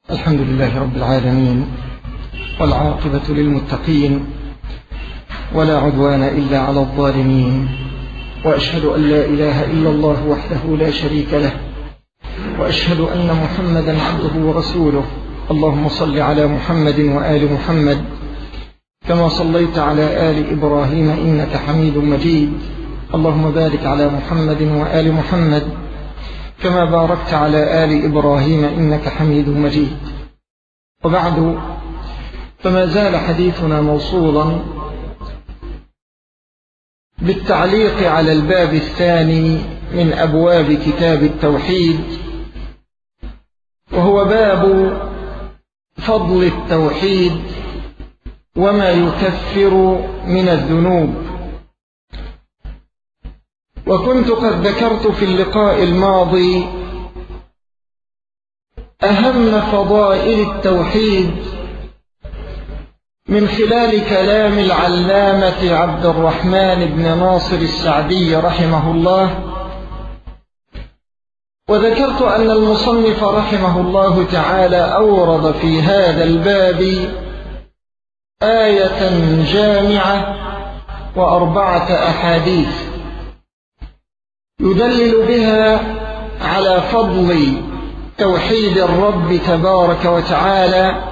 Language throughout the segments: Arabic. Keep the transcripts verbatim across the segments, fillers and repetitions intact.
الحمد لله رب العالمين، والعاقبة للمتقين، ولا عدوان إلا على الظالمين، وأشهد أن لا إله إلا الله وحده لا شريك له، وأشهد أن محمدا عبده ورسوله. اللهم صل على محمد وآل محمد كما صليت على آل إبراهيم إنك حميد مجيد. اللهم بارك على محمد وآل محمد كما باركت على آل إبراهيم إنك حميد مجيد. وبعد، فما زال حديثنا موصولا بالتعليق على الباب الثاني من أبواب كتاب التوحيد، وهو باب فضل التوحيد وما يكفر من الذنوب. وكنت قد ذكرت في اللقاء الماضي أهم فضائل التوحيد من خلال كلام العلامة عبد الرحمن بن ناصر السعدي رحمه الله، وذكرت أن المصنف رحمه الله تعالى أورد في هذا الباب آية جامعة وأربعة أحاديث يدلل بها على فضل توحيد الرب تبارك وتعالى.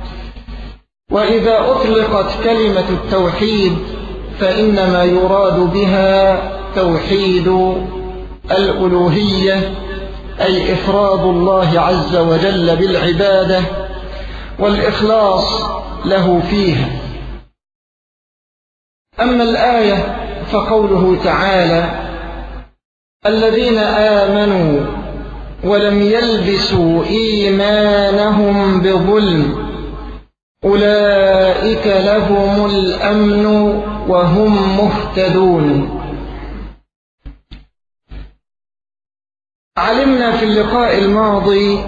وإذا أطلقت كلمة التوحيد فإنما يراد بها توحيد الألوهية، أي إفراد الله عز وجل بالعبادة والإخلاص له فيها. أما الآية فقوله تعالى: الذين آمنوا ولم يلبسوا إيمانهم بظلم أولئك لهم الأمن وهم مهتدون. علمنا في اللقاء الماضي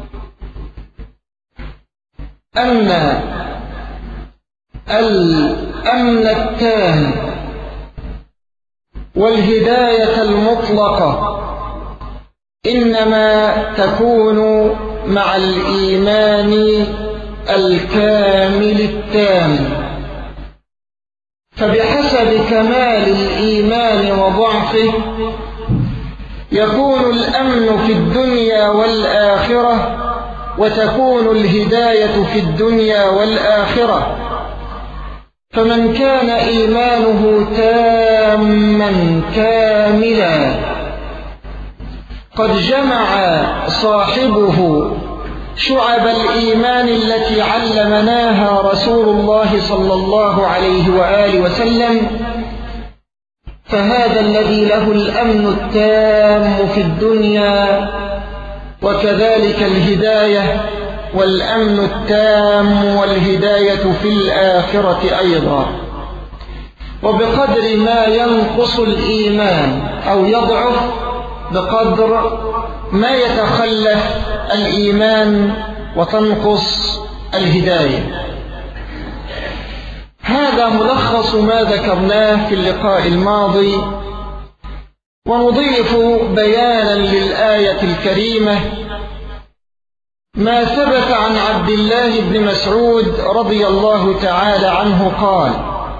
أن الأمن التام والهداية المطلقة إنما تكون مع الإيمان الكامل التام، فبحسب كمال الإيمان وضعفه يكون الأمن في الدنيا والآخرة، وتكون الهداية في الدنيا والآخرة. فمن كان إيمانه تاما كاملا قد جمع صاحبه شعب الإيمان التي علمناها رسول الله صلى الله عليه وآله وسلم، فهذا الذي له الأمن التام في الدنيا، وكذلك الهداية والأمن التام والهداية في الآخرة أيضا. وبقدر ما ينقص الإيمان أو يضعف بقدر ما يتخلف الإيمان وتنقص الهداية. هذا ملخص ما ذكرناه في اللقاء الماضي، ونضيف بيانا للآية الكريمة ما ثبت عن عبد الله بن مسعود رضي الله تعالى عنه قال: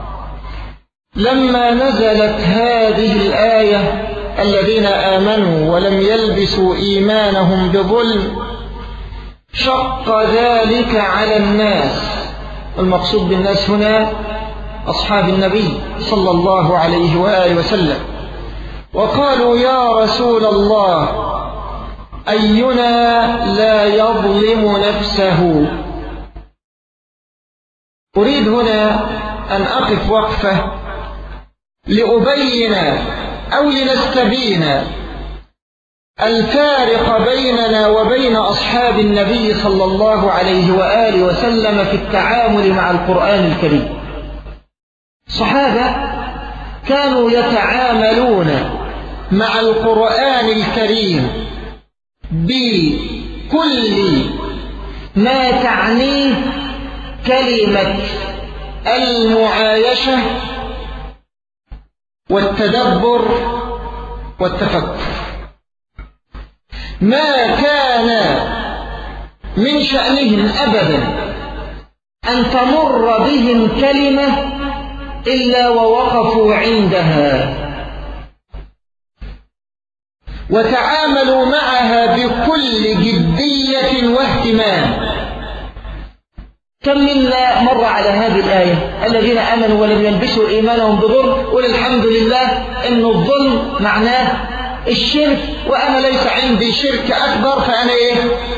لما نزلت هذه الآية الذين آمنوا ولم يلبسوا إيمانهم بظلم شق ذلك على الناس. المقصود بالناس هنا أصحاب النبي صلى الله عليه وآله وسلم، وقالوا: يا رسول الله، أينا لا يظلم نفسه؟ أريد هنا أن أقف وقفة لأبين أو لنستبين الفارق بيننا وبين أصحاب النبي صلى الله عليه وآله وسلم في التعامل مع القرآن الكريم. الصحابة كانوا يتعاملون مع القرآن الكريم بكل ما تعنيه كلمة المعايشة والتدبر والتفكر. ما كان من شأنهم أبدا أن تمر بهم كلمة إلا ووقفوا عندها وتعاملوا معها بكل جدية واهتمام. كم منا مر على هذه الآية الذين آمنوا ولم يلبسوا إيمانهم بظلم قل الحمد لله إن الظلم معناه الشرك وأنا ليس عندي شرك أكبر فأنا إيه؟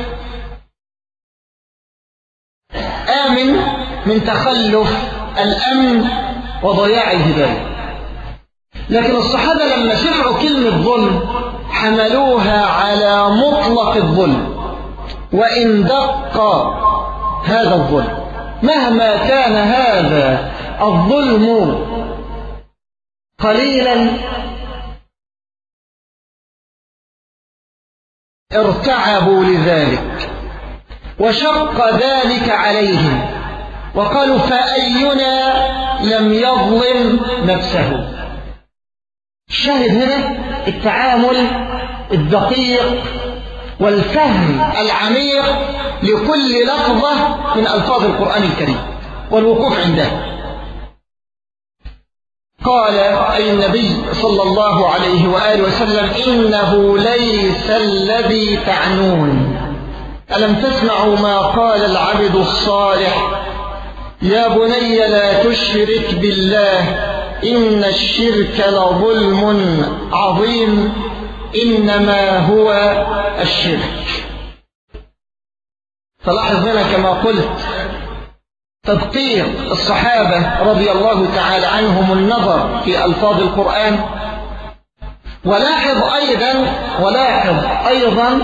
آمن من تخلف الأمن وضياع الهداية. لكن الصحابة لما سمعوا كلمة ظلم حملوها على مطلق الظلم وإن دق هذا الظلم، مهما كان هذا الظلم قليلا ارتعبوا لذلك وشق ذلك عليهم وقالوا فأينا لم يظلم نفسه. الشاهد هنا التعامل الدقيق والفهم العميق لكل لفظة من ألفاظ القرآن الكريم والوقوف عندها. قال أي النبي صلى الله عليه وآله وسلم إنه ليس الذي تعنون. ألم تسمعوا ما قال العبد الصالح يا بني لا تشرك بالله إن الشرك لظلم عظيم إنما هو الشرك. فلاحظ هنا كما قلت تدقيق الصحابة رضي الله تعالى عنهم النظر في ألفاظ القرآن. ولاحظ أيضا ولاحظ أيضا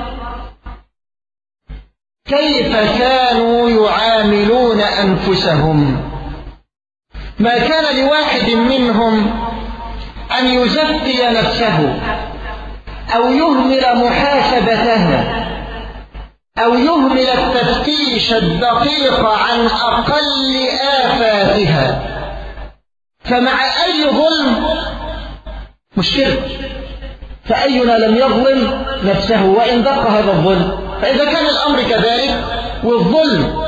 كيف كانوا يعاملون أنفسهم. ما كان لواحد منهم أن يزكي نفسه أو يهمل محاسبتها أو يهمل التفتيش الدقيق عن أقل آفاتها. فمع أي ظلم مشكلة، فأينا لم يظلم نفسه وإن دق هذا الظلم. فإذا كان الأمر كذلك والظلم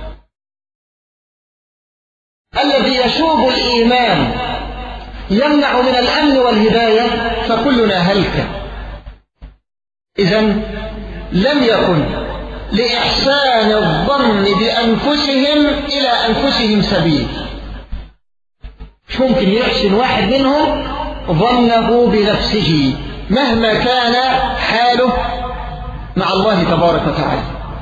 الذي يشوب الإيمان يمنع من الأمن والهداية فكلنا هلكة. إذن لم يكن لإحسان الظن بأنفسهم إلى أنفسهم سبيل. مش ممكن يحسن واحد منهم ظنه بنفسه مهما كان حاله مع الله تبارك وتعالى.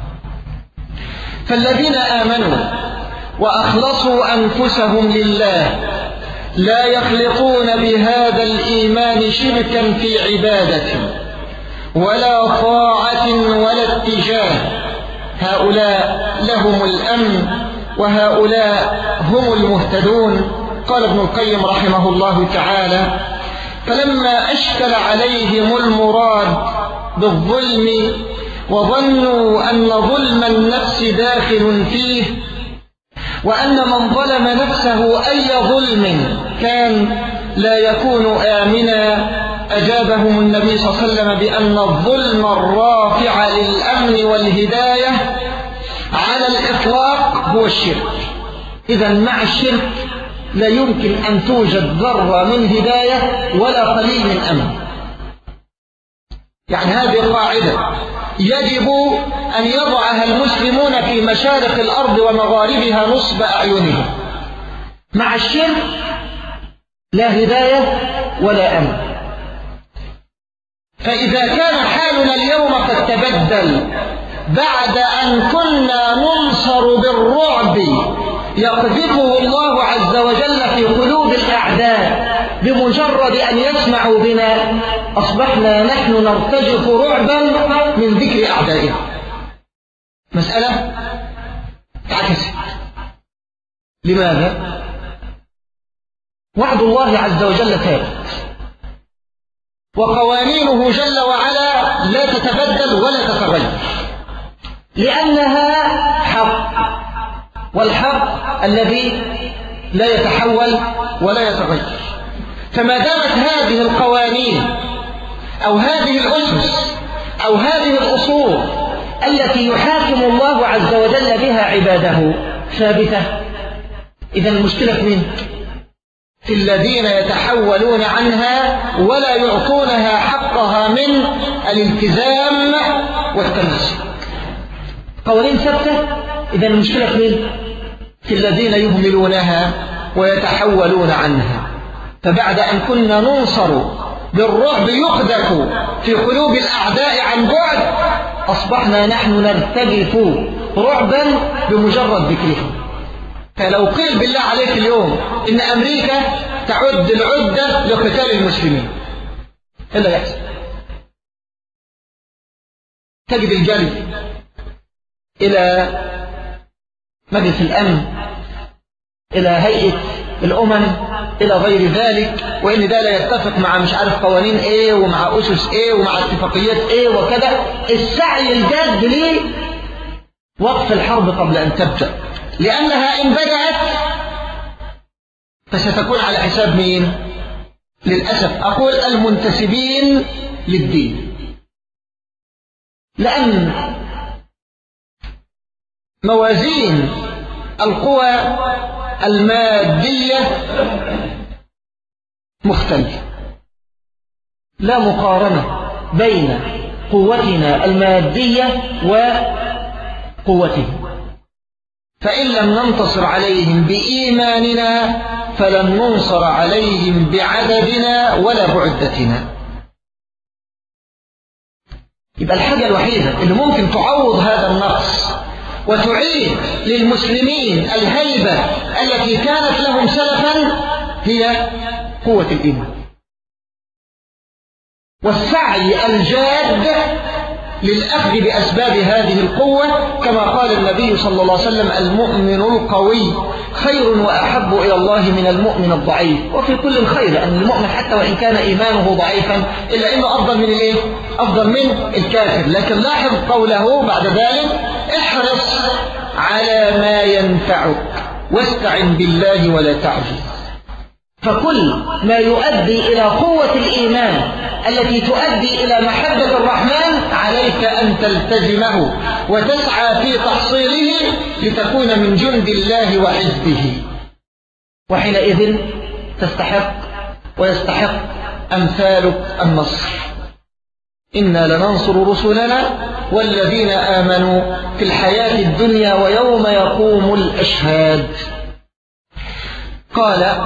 فالذين آمنوا وأخلصوا أنفسهم لله لا يخلقون بهذا الإيمان شركا في عبادته ولا طاعة ولا اتجاه. هؤلاء لهم الأمن وهؤلاء هم المهتدون. قال ابن القيم رحمه الله تعالى فلما أشكل عليهم المراد بالظلم وظنوا أن ظلم النفس داخل فيه وأن من ظلم نفسه أي ظلم كان لا يكون آمنا أجابهم النبي صلى الله عليه وسلم بأن الظلم الرافع للأمن والهداية على الإطلاق هو الشرك. إذن مع الشرك لا يمكن أن توجد ذرة من هداية ولا قليل من أمن. يعني هذه قاعدة يجب أن يضعها المسلمون في مشارق الأرض ومغاربها نصب أعينهم. مع الشرك لا هداية ولا أمن. فإذا كان حالنا اليوم قد تبدل بعد أن كنا ننصر بالرعب يقذفه الله عز وجل في قلوب الأعداء بمجرد أن يسمعوا بنا أصبحنا نحن نرتجف رعبا من ذكر أعدائنا. مسألة عكست. لماذا؟ وعد الله عز وجل ثابت وقوانينه جل وعلا لا تتبدل ولا تتغير لأنها حق، والحق الذي لا يتحول ولا يتغير. فما دامت هذه القوانين أو هذه الأسس أو هذه الأصول التي يحاكم الله عز وجل بها عباده ثابتة. إذا المشكلة في مين؟ في الذين يتحولون عنها ولا يعطونها حقها من الالتزام والتمسك. قوانين ثابتة، إذا المشكلة في مين؟ في الذين يهملونها ويتحولون عنها. فبعد أن كنا ننصر بالرعب يقذف في قلوب الأعداء عن بعد، أصبحنا نحن نرتجف رعبا بمجرد ذكره. فلو قيل بالله عليك اليوم إن أمريكا تعد العدة لقتال المسلمين، إيه اللي يحصل؟ تجد الجري إلى مجلس الأمن، إلى هيئة الأمم، إلى غير ذلك، وإن ده لا يتفق مع مش عارف قوانين إيه ومع أسس إيه ومع اتفاقيات إيه وكذا. السعي الجاد ليه وقف الحرب قبل أن تبدأ، لأنها إن بدأت فستكون على حساب مين؟ للأسف أقول المنتسبين للدين. لأن موازين القوى المادية مختلفة، لا مقارنة بين قوتنا المادية وقوتهم. فإن لم ننتصر عليهم بإيماننا فلن ننصر عليهم بعددنا ولا بعدتنا. يبقى الحاجة الوحيدة اللي ممكن تعوض هذا النقص وتعيد للمسلمين الهيبة التي كانت لهم سلفا هي قوة الإيمان والسعي الجاد للأخذ بأسباب هذه القوة، كما قال النبي صلى الله عليه وسلم: المؤمن القوي خير وأحب إلى الله من المؤمن الضعيف. وفي كل خير، أن المؤمن حتى وإن كان إيمانه ضعيفا إلا إنه أفضل من الإيه؟ أفضل من الكافر. لكن لاحظ قوله بعد ذلك: احرص على ما ينفعك واستعن بالله ولا تعجز. فكل ما يؤدي إلى قوة الإيمان التي تؤدي إلى محبة الرحمن عليك أن تلتزمه وتسعى في تحصيله لتكون من جند الله وحزبه، وحينئذ تستحق ويستحق أمثالك النصر. إنا لننصر رسلنا والذين آمنوا في الحياة الدنيا ويوم يقوم الأشهاد. قال: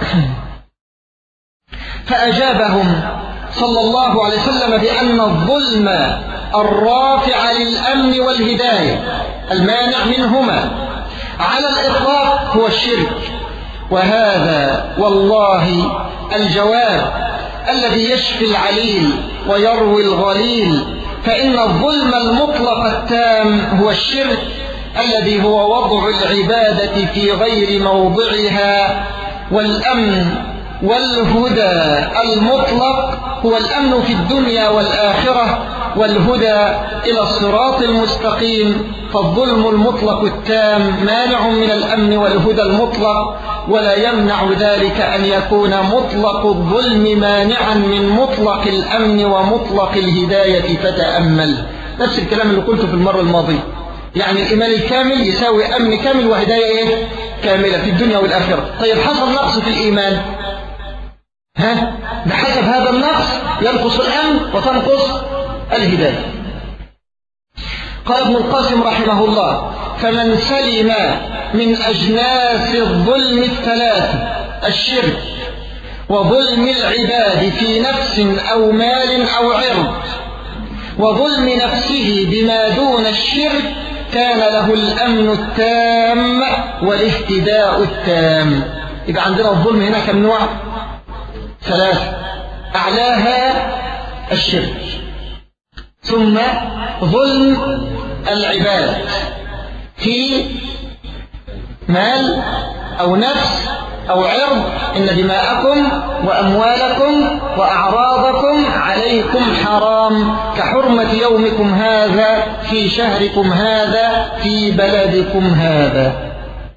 فأجابهم صلى الله عليه وسلم بأن الظلم الرافع للأمن والهداية المانع منهما على الإطلاق هو الشرك، وهذا والله الجواب الذي يشفي العليل ويروي الغليل. فإن الظلم المطلق التام هو الشرك الذي هو وضع العبادة في غير موضعها، والأمن والهدى المطلق هو الأمن في الدنيا والآخرة والهدى إلى الصراط المستقيم. فالظلم المطلق التام مانع من الأمن والهدى المطلق، ولا يمنع ذلك أن يكون مطلق الظلم مانعا من مطلق الأمن ومطلق الهداية. فتأمل نفس الكلام اللي قلته في المرة الماضية، يعني الإيمان الكامل يساوي أمن كامل وهداية إيه؟ كاملة في الدنيا والآخرة. طيب حصل نقص في الإيمان، ها بحسب هذا النقص ينقص الأمن وتنقص الهداية. قال ابن القاسم رحمه الله: فمن سلم من أجناس الظلم الثلاثة: الشرك وظلم العباد في نفس أو مال أو عرض وظلم نفسه بما دون الشرك، كان له الأمن التام والاهتداء التام. يبقى عندنا الظلم هنا كم نوع؟ ثلاثة، أعلاها الشرك، ثم ظلم العباد في مال أو نفس أو عرض: إن دماءكم وأموالكم وأعراضكم عليكم حرام كحرمة يومكم هذا في شهركم هذا في بلدكم هذا.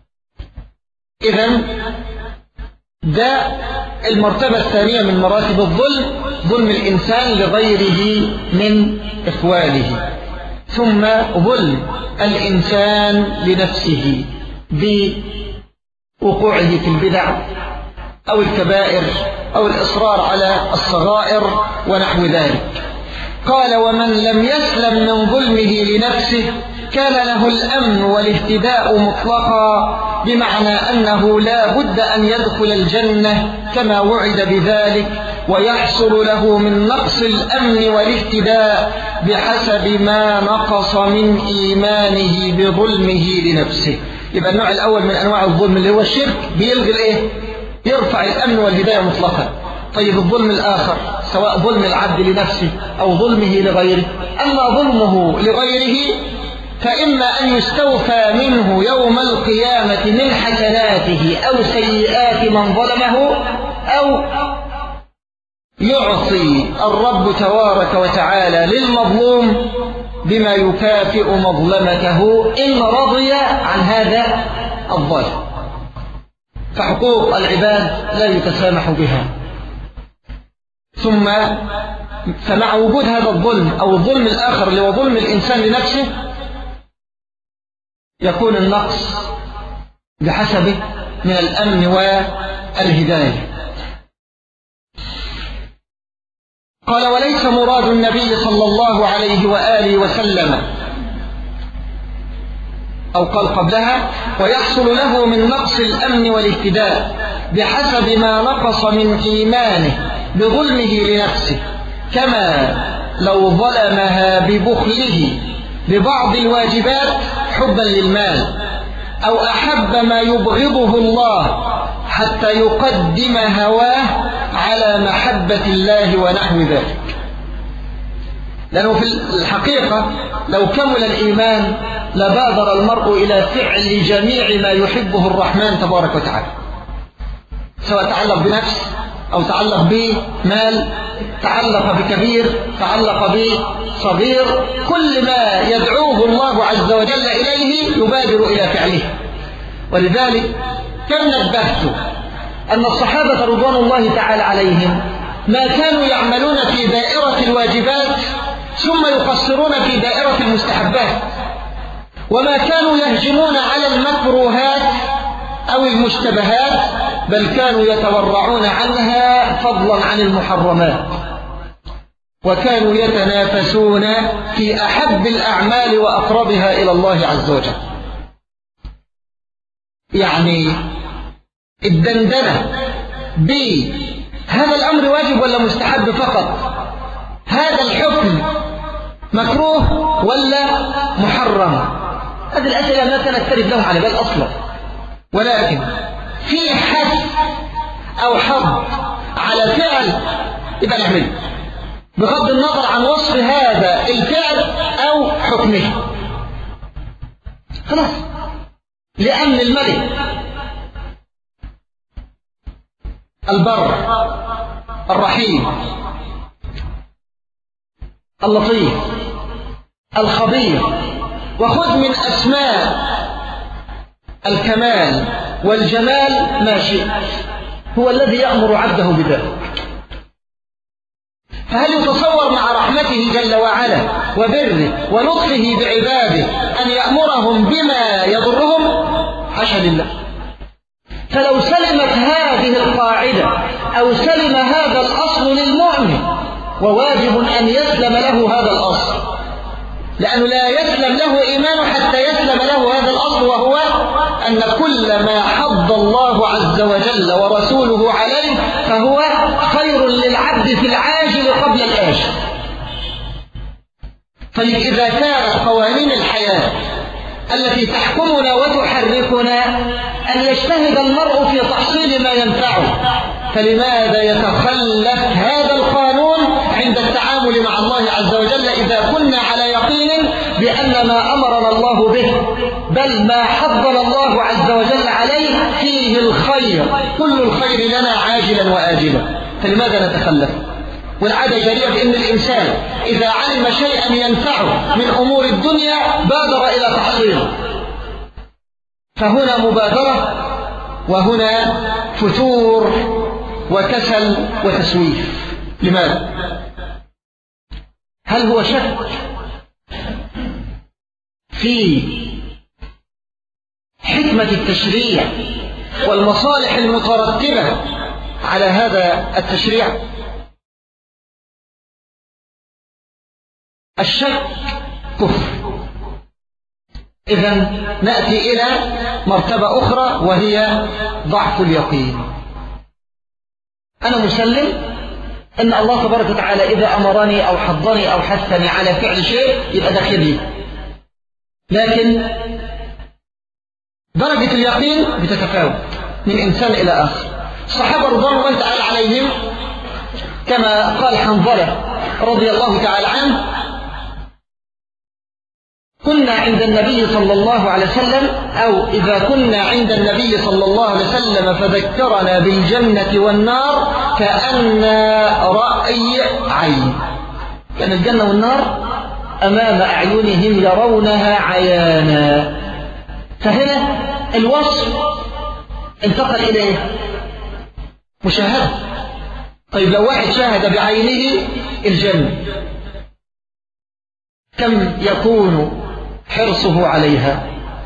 إذن ده المرتبة الثانية من مراتب الظلم، ظلم الإنسان لغيره من إخوانه. ثم ظلم الإنسان لنفسه بوقوعه في البدع أو الكبائر أو الإصرار على الصغائر ونحو ذلك. قال: ومن لم يسلم من ظلمه لنفسه كان له الأمن والاهتداء مطلقا، بمعنى أنه لا بد أن يدخل الجنة كما وعد بذلك، ويحصل له من نقص الأمن والاهتداء بحسب ما نقص من إيمانه بظلمه لنفسه. يبقى النوع الأول من أنواع الظلم اللي هو الشرك بيلغي الإيه؟ يرفع الأمن والهداية مطلقا. طيب الظلم الآخر سواء ظلم العبد لنفسه أو ظلمه لغيره، أما ظلمه لغيره فإما أن يستوفى منه يوم القيامة من حسناته أو سيئات من ظلمه، أو يعطي الرب تبارك وتعالى للمظلوم بما يكافئ مظلمته إن رضي عن هذا الظالم. فحقوق العباد لا يتسامح بها. ثم فمع وجود هذا الظلم أو الظلم الآخر اللي هو ظلم الإنسان لنفسه يكون النقص بحسبه من الأمن والهداية. قال: وليس مراد النبي صلى الله عليه وآله وسلم، أو قال قبلها: ويحصل له من نقص الأمن والاهتداء بحسب ما نقص من إيمانه بظلمه لنفسه، كما لو ظلمها ببخله ببعض الواجبات حبا للمال، أو أحب ما يبغضه الله حتى يقدم هواه على محبة الله ونحو ذلك. لأنه في الحقيقة لو كمل الإيمان لبادر المرء إلى فعل جميع ما يحبه الرحمن تبارك وتعالى، سواء تعلق بنفس أو تعلق بمال، تعلق بكبير، تعلق بصغير، كل ما يدعوه الله عز وجل إليه يبادر إلى فعله. ولذلك كم نبهت أن الصحابة رضوان الله تعالى عليهم ما كانوا يعملون في دائرة الواجبات ثم يقصرون في دائرة المستحبات، وما كانوا يهجمون على المكروهات أو المشتبهات، بل كانوا يتورعون عنها فضلا عن المحرمات، وكانوا يتنافسون في أحب الأعمال وأقربها إلى الله عز وجل. يعني الدندنة بهذا الأمر واجب ولا مستحب فقط، هذا الحكم مكروه ولا محرم، هذه الأسئلة لا تنختلف لهم على بال أصلا، ولكن في حث أو حظ على فعل يبقى نعمله بغض النظر عن وصف هذا الفعل أو حكمه. خلاص، لأن الملك البر الرحيم اللطيف الخبير، وخذ من أسماء الكمال والجمال ما شئت، هو الذي يأمر عبده بذلك. فهل يتصور مع رحمته جل وعلا وبره ولطفه بعباده أن يأمرهم بما يضرهم؟ حاشا لله. فلو سلمت هذه القاعدة أو سلم هذا الأصل للمؤمن، وواجب أن يسلم له هذا الأصل، لأنه لا يسلم له إيمانه حتى يسلم له هذا الأصل، وهو أن كل ما حض الله عز وجل ورسوله عليه فهو خير للعبد في العاجل قبل الآجل. طيب إذا كانت قوانين الحياة التي تحكمنا وتحركنا أن يجتهد المرء في تحصيل ما ينفعه، فلماذا يتخلف هذا القانون عند التعامل مع الله عز وجل إذا كنا على يقين بأن ما أمرنا الله به بل ما حضنا الله عز وجل عليه فيه الخير، كل الخير لنا عاجلا وآجلا، فلماذا نتخلف؟ والعادة جريئة بأن الإنسان إذا علم شيئا ينفعه من أمور الدنيا بادر إلى تحصيله، فهنا مبادرة وهنا فتور وكسل وتسويف. لماذا؟ هل هو شك في حكمة التشريع والمصالح المترتبة على هذا التشريع؟ الشك كفر. إذن نأتي إلى مرتبة أخرى وهي ضعف اليقين. أنا مسلم أن الله تبارك وتعالى إذا أمرني أو حضني أو حثني على فعل شيء يبقى ده خير لي، لكن درجة اليقين بتتفاوت من إنسان إلى آخر. الصحابة رضوان الله تعالى عليهم كما قال حنظلة رضي الله تعالى عنه: كنا عند النبي صلى الله عليه وسلم، أو إذا كنا عند النبي صلى الله عليه وسلم فذكرنا بالجنة والنار كأن رأي عين. كان الجنة والنار أمام أعينهم يرونها عيانا. فهنا الوصف انتقل إليه مشاهدة. طيب لو واحد شاهد بعينه الجنة كم يكون حرصه عليها؟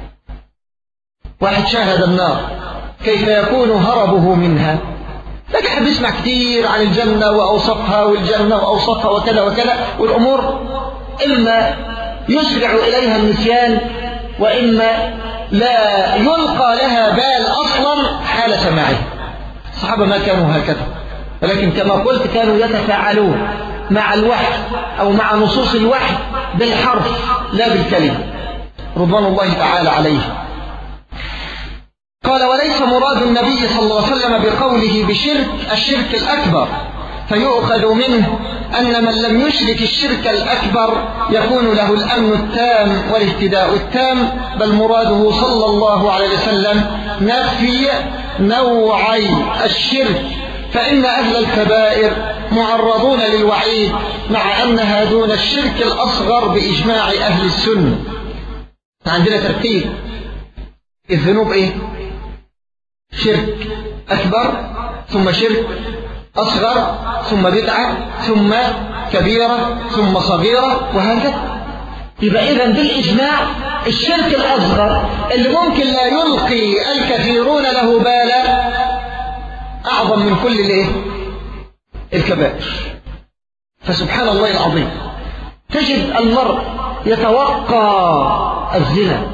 واحد شاهد النار كيف يكون هربه منها؟ لكن حد يسمع كثير عن الجنة وأوصفها والجنة وأوصفها وكذا وكذا، والأمور إما يسرع إليها النسيان وإما لا يلقى لها بال أصلا حال سماعها. الصحابة ما كانوا هكذا، ولكن كما قلت كانوا يتفاعلون مع الوحي أو مع نصوص الوحي بالحرف لا بالكلمة رضوان الله تعالى عليه. قال: وليس مراد النبي صلى الله عليه وسلم بقوله بشرك الشرك الأكبر، فيؤخذ منه أن من لم يشرك الشرك الأكبر يكون له الأمن التام والاهتداء التام، بل مراده صلى الله عليه وسلم نفي نوعي الشرك، فإن أهل الكبائر معرضون للوعيد مع أنها دون الشرك الأصغر بإجماع أهل السنة. عندنا ترتيب الذنوب إيه؟ شرك أكبر، ثم شرك أصغر، ثم بدعة، ثم كبيرة، ثم صغيرة، وهكذا. يبقى إذن بالإجماع الشرك الأصغر اللي ممكن لا يلقي الكثيرون له بالا أعظم من كل الايه؟ الكبائر. فسبحان الله العظيم تجد المرء يتوقع الزنا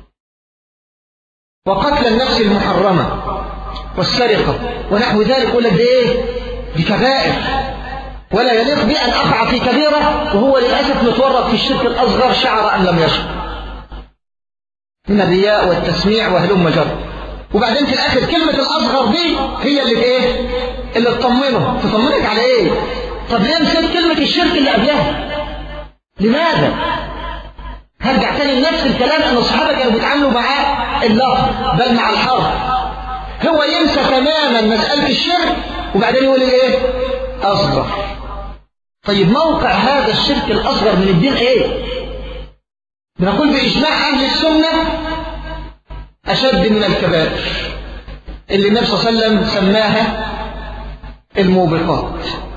وقتل النفس المحرمة والسرقة ونحو ذلك، يقول لك ايه؟ دي كبائر، ولا يليق بي أن أقع في كبيرة وهو للأسف متورط في الشرك الأصغر شعر أم لم يشعر من الرياء والتسميع وهلم جر. وبعدين في الآخر كلمة الأصغر دي هي اللي ايه؟ اللي تطمنه. تطمنك على ايه؟ طب ليه نسيت كلمة الشرك اللي قبلها؟ لماذا؟ هرجع تاني لنفس الكلام أن الصحابة كانوا بيتعاملوا مع اللفظ بل مع الحرف. هو ينسى تماما مسألة الشرك وبعدين يقول ايه؟ أصغر. طيب موقع هذا الشرك الأصغر من الدين ايه؟ بنقول بإجماع أهل السنة أشد من الكبائر اللي النبي صلى الله عليه وسلم سماها الموبقات.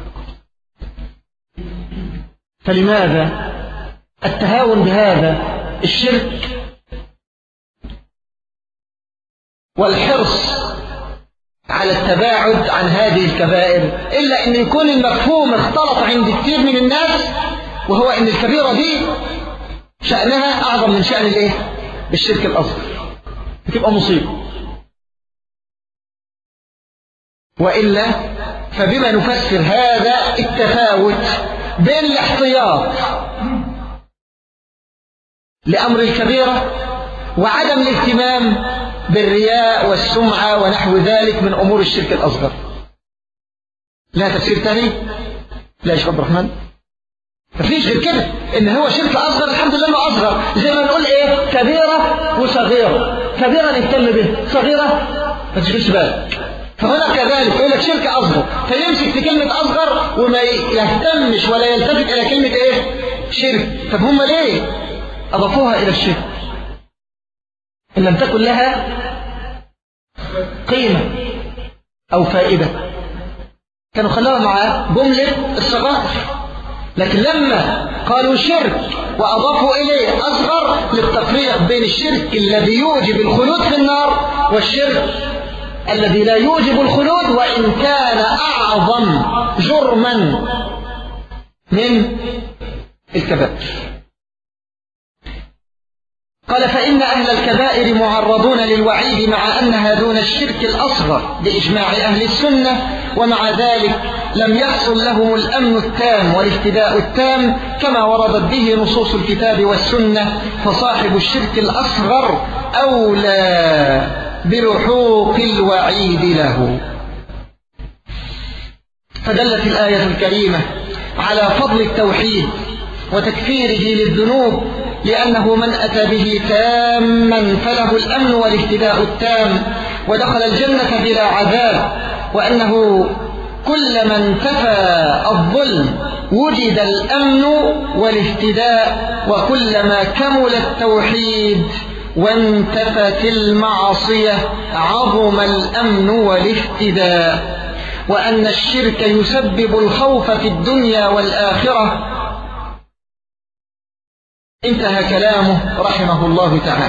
فلماذا التهاون بهذا الشرك والحرص على التباعد عن هذه الكبائر، إلا أن يكون المفهوم اختلط عند كثير من الناس، وهو أن الكبيرة دي شأنها أعظم من شأن الإيه؟ الشرك الأصغر، بتبقى مصيبة. وإلا فبما نفسر هذا التفاوت بين الاحتياط لأمر الكبيرة وعدم الاهتمام بالرياء والسمعة ونحو ذلك من أمور الشرك الأصغر؟ لا تفسير تاني؟ لا يا شيخ عبد الرحمن، مفيش غير كده، ان هو شرك اصغر الحمد لله انه اصغر، زي ما نقول ايه؟ كبيره وصغيره، كبيره نهتم به، صغيره ما تشغلش بالك. فهنا كذلك يقول لك شرك اصغر فيمسك في كلمه اصغر وما يهتمش ولا يلتفت الى كلمه ايه؟ شرك. طب هم ليه اضافوها الى الشرك ان لم تكن لها قيمه او فائده؟ كانوا خلوها مع جمله الصغائر. لكن لما قالوا شرك وأضافوا إليه أصغر للتفريق بين الشرك الذي يوجب الخلود في النار والشرك الذي لا يوجب الخلود وإن كان أعظم جرما من الكبائر. قال فإن أهل الكبائر معرضون للوعيد مع أنها دون الشرك الأصغر بإجماع أهل السنة، ومع ذلك لم يحصل لهم الأمن التام والاهتداء التام كما وردت به نصوص الكتاب والسنة، فصاحب الشرك الأصغر أولى بلحوق الوعيد له. فدلت الآية الكريمة على فضل التوحيد وتكفيره للذنوب، لأنه من أتى به تاما فله الأمن والاهتداء التام ودخل الجنة بلا عذاب، وأنه كلما انتفى الظلم وجد الأمن والاهتداء، وكلما كمل التوحيد وانتفت المعصية عظم الأمن والاهتداء، وأن الشرك يسبب الخوف في الدنيا والآخرة. انتهى كلامه رحمه الله تعالى.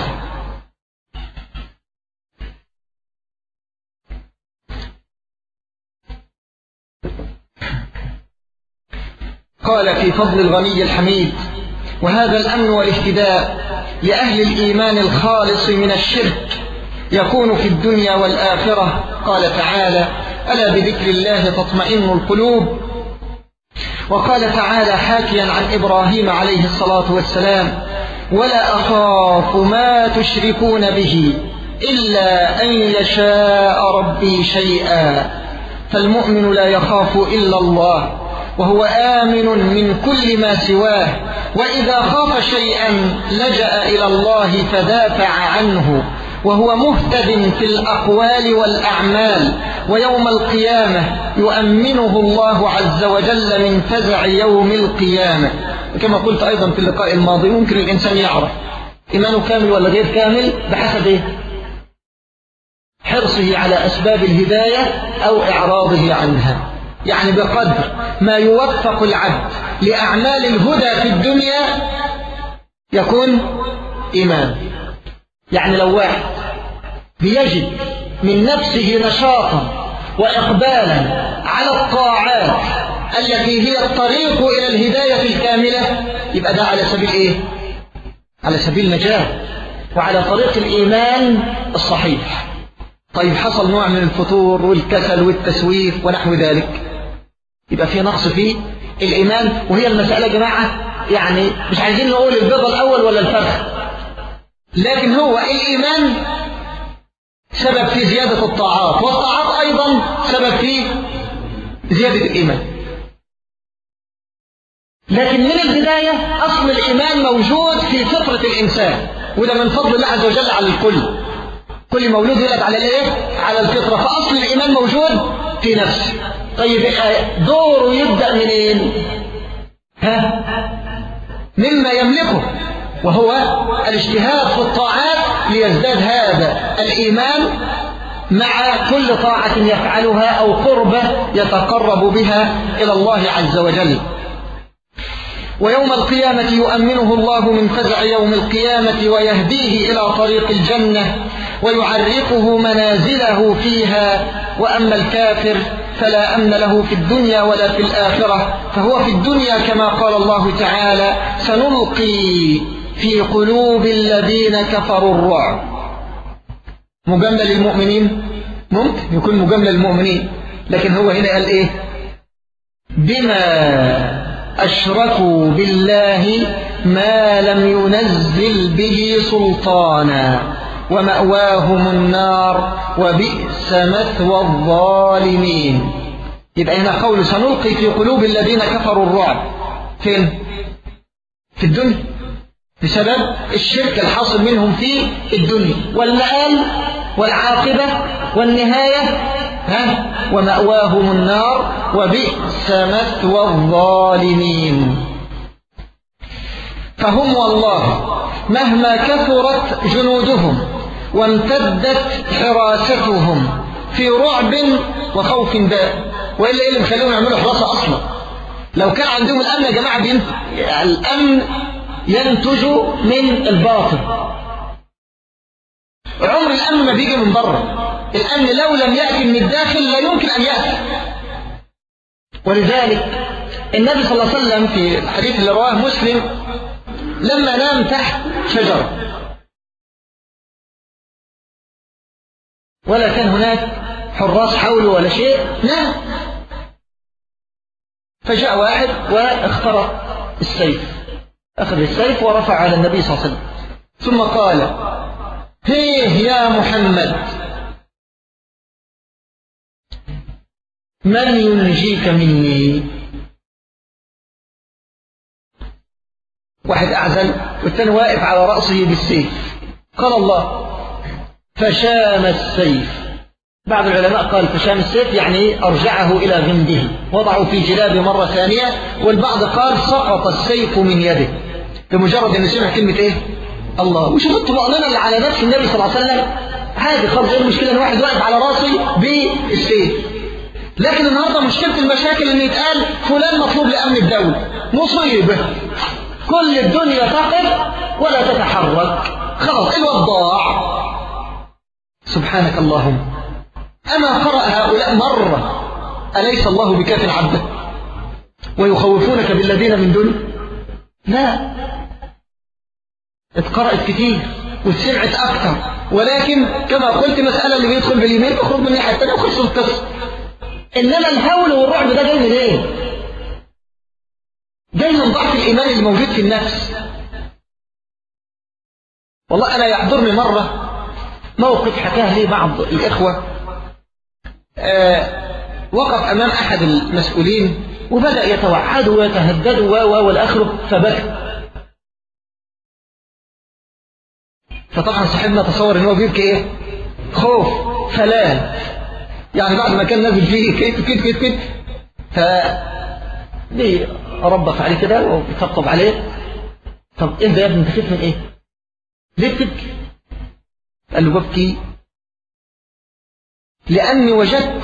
قال في فضل الغني الحميد: وهذا الأمن والاهتداء لأهل الإيمان الخالص من الشرك يكون في الدنيا والآخرة. قال تعالى: ألا بذكر الله تطمئن القلوب. وقال تعالى حاكيا عن إبراهيم عليه الصلاة والسلام: ولا أخاف ما تشركون به إلا أن يشاء ربي شيئا. فالمؤمن لا يخاف إلا الله وهو آمن من كل ما سواه، وإذا خاف شيئا لجأ إلى الله فدافع عنه، وهو مهتد في الأقوال والأعمال، ويوم القيامة يؤمنه الله عز وجل من فزع يوم القيامة. كما قلت أيضا في اللقاء الماضي، ممكن الإنسان يعرف إيمانه كامل ولا غير كامل بحسب إيه؟ حرصه على أسباب الهداية أو إعراضه عنها. يعني بقدر ما يوفق العبد لأعمال الهدى في الدنيا يكون إيمان. يعني لو واحد بيجد من نفسه نشاطا وإقبالا على الطاعات التي هي الطريق إلى الهداية الكاملة، يبقى ده على سبيل إيه؟ على سبيل نجاة وعلى طريق الإيمان الصحيح. طيب حصل نوع من الفتور والكسل والتسويف ونحو ذلك، يبقى في نقص في الإيمان. وهي المسألة يا جماعة يعني مش عايزين نقول البيضة الأول ولا الفرخ، لكن هو الإيمان سبب في زيادة الطاعات، والطاعات أيضا سبب في زيادة الإيمان. لكن من البداية أصل الإيمان موجود في فطرة الإنسان، وده من فضل الله عز وجل على الكل. كل مولود يولد على الايه؟ على الفطرة، فأصل الإيمان موجود في نفسه. طيب دوره يبدأ منين؟ ها؟ مما يملكه، وهو الاجتهاد في الطاعات ليزداد هذا الإيمان مع كل طاعة يفعلها أو قربة يتقرب بها إلى الله عز وجل. ويوم القيامة يؤمنه الله من فزع يوم القيامة ويهديه إلى طريق الجنة ويعرفه منازله فيها. وأما الكافر فلا أمن له في الدنيا ولا في الآخرة، فهو في الدنيا كما قال الله تعالى: سنلقي في قلوب الذين كفروا الرعب. مجمل للمؤمنين، ممكن يكون مجمل للمؤمنين، لكن هو هنا قال إيه؟ بما أشركوا بالله ما لم ينزل به سلطانا ومأواهم النار وبئس مثوى الظالمين. يبقى هنا قول سنلقي في قلوب الذين كفروا الرعب فين؟ في الدنيا، بسبب الشرك الحاصل منهم في الدنيا، والمآل والعاقبة والنهاية ها ومأواهم النار وبئس مثوى الظالمين. فهم والله مهما كثرت جنودهم وامتدت حراستهم في رعب وخوف دائم. وإلا إيه اللي مخليهم يعملوا حراسة أصلا؟ لو كان عندهم الأمن يا جماعة بينت... الأمن ينتج من الباطن. عمر الأمن ما بيجي من بره، الأمن لو لم يأتي من الداخل لا يمكن أن يأتي. ولذلك النبي صلى الله عليه وسلم في الحديث اللي رواه مسلم لما نام تحت شجرة ولا كان هناك حراس حوله ولا شيء، نام، فجاء واحد واخترق السيف، أخذ السيف ورفع على النبي صلى الله عليه وسلم ثم قال: هيه يا محمد، من ينجيك مني؟ واحد أعزل والثاني واقف على رأسه بالسيف. قال الله: فشام السيف. بعض العلماء قال فشام السيف يعني أرجعه إلى غمده، وضعه في جلابه مرة ثانية، والبعض قال سقط السيف من يده بمجرد أن سمع كلمة إيه؟ الله. وشوف الطمأنينة اللي على نفس النبي صلى الله عليه وسلم، عادي خالص. ايه المشكلة ان واحد واقف على راسي بالسيف؟ لكن النهارده مشكلة المشاكل ان يتقال فلان مطلوب لأمن الدولة، مصيبة، كل الدنيا تقف ولا تتحرك، خلاص الوضاع. سبحانك اللهم، أما قرأ هؤلاء مرة أليس الله بكاف عبده ويخوفونك بالذين من دون؟ لا، اتقرأت كتير واتسمعت أكثر، ولكن كما قلت مسألة اللي بيدخل باليمين تخرج من الناحية الثانية وخلص القصة. إنما الهول والرعب ده جاي من إيه؟ جاي من ضعف الإيمان الموجود في النفس. والله أنا يحضرني مرة موقف حكاه لي بعض الإخوة، آه وقف أمام أحد المسؤولين وبدأ يتوعد ويتهدد والآخر فبكى. فطبعا صاحبنا تصور ان هو بيبكي ايه؟ خوف، فلان، يعني بعد ما كان نازل فيه كيف كيف كيف كيف ف ربط عليه كده ويطبطب عليه. طب انت يا ابني انت خايف من ايه؟ ليه بتبكي؟ قال له ببكي لاني وجدت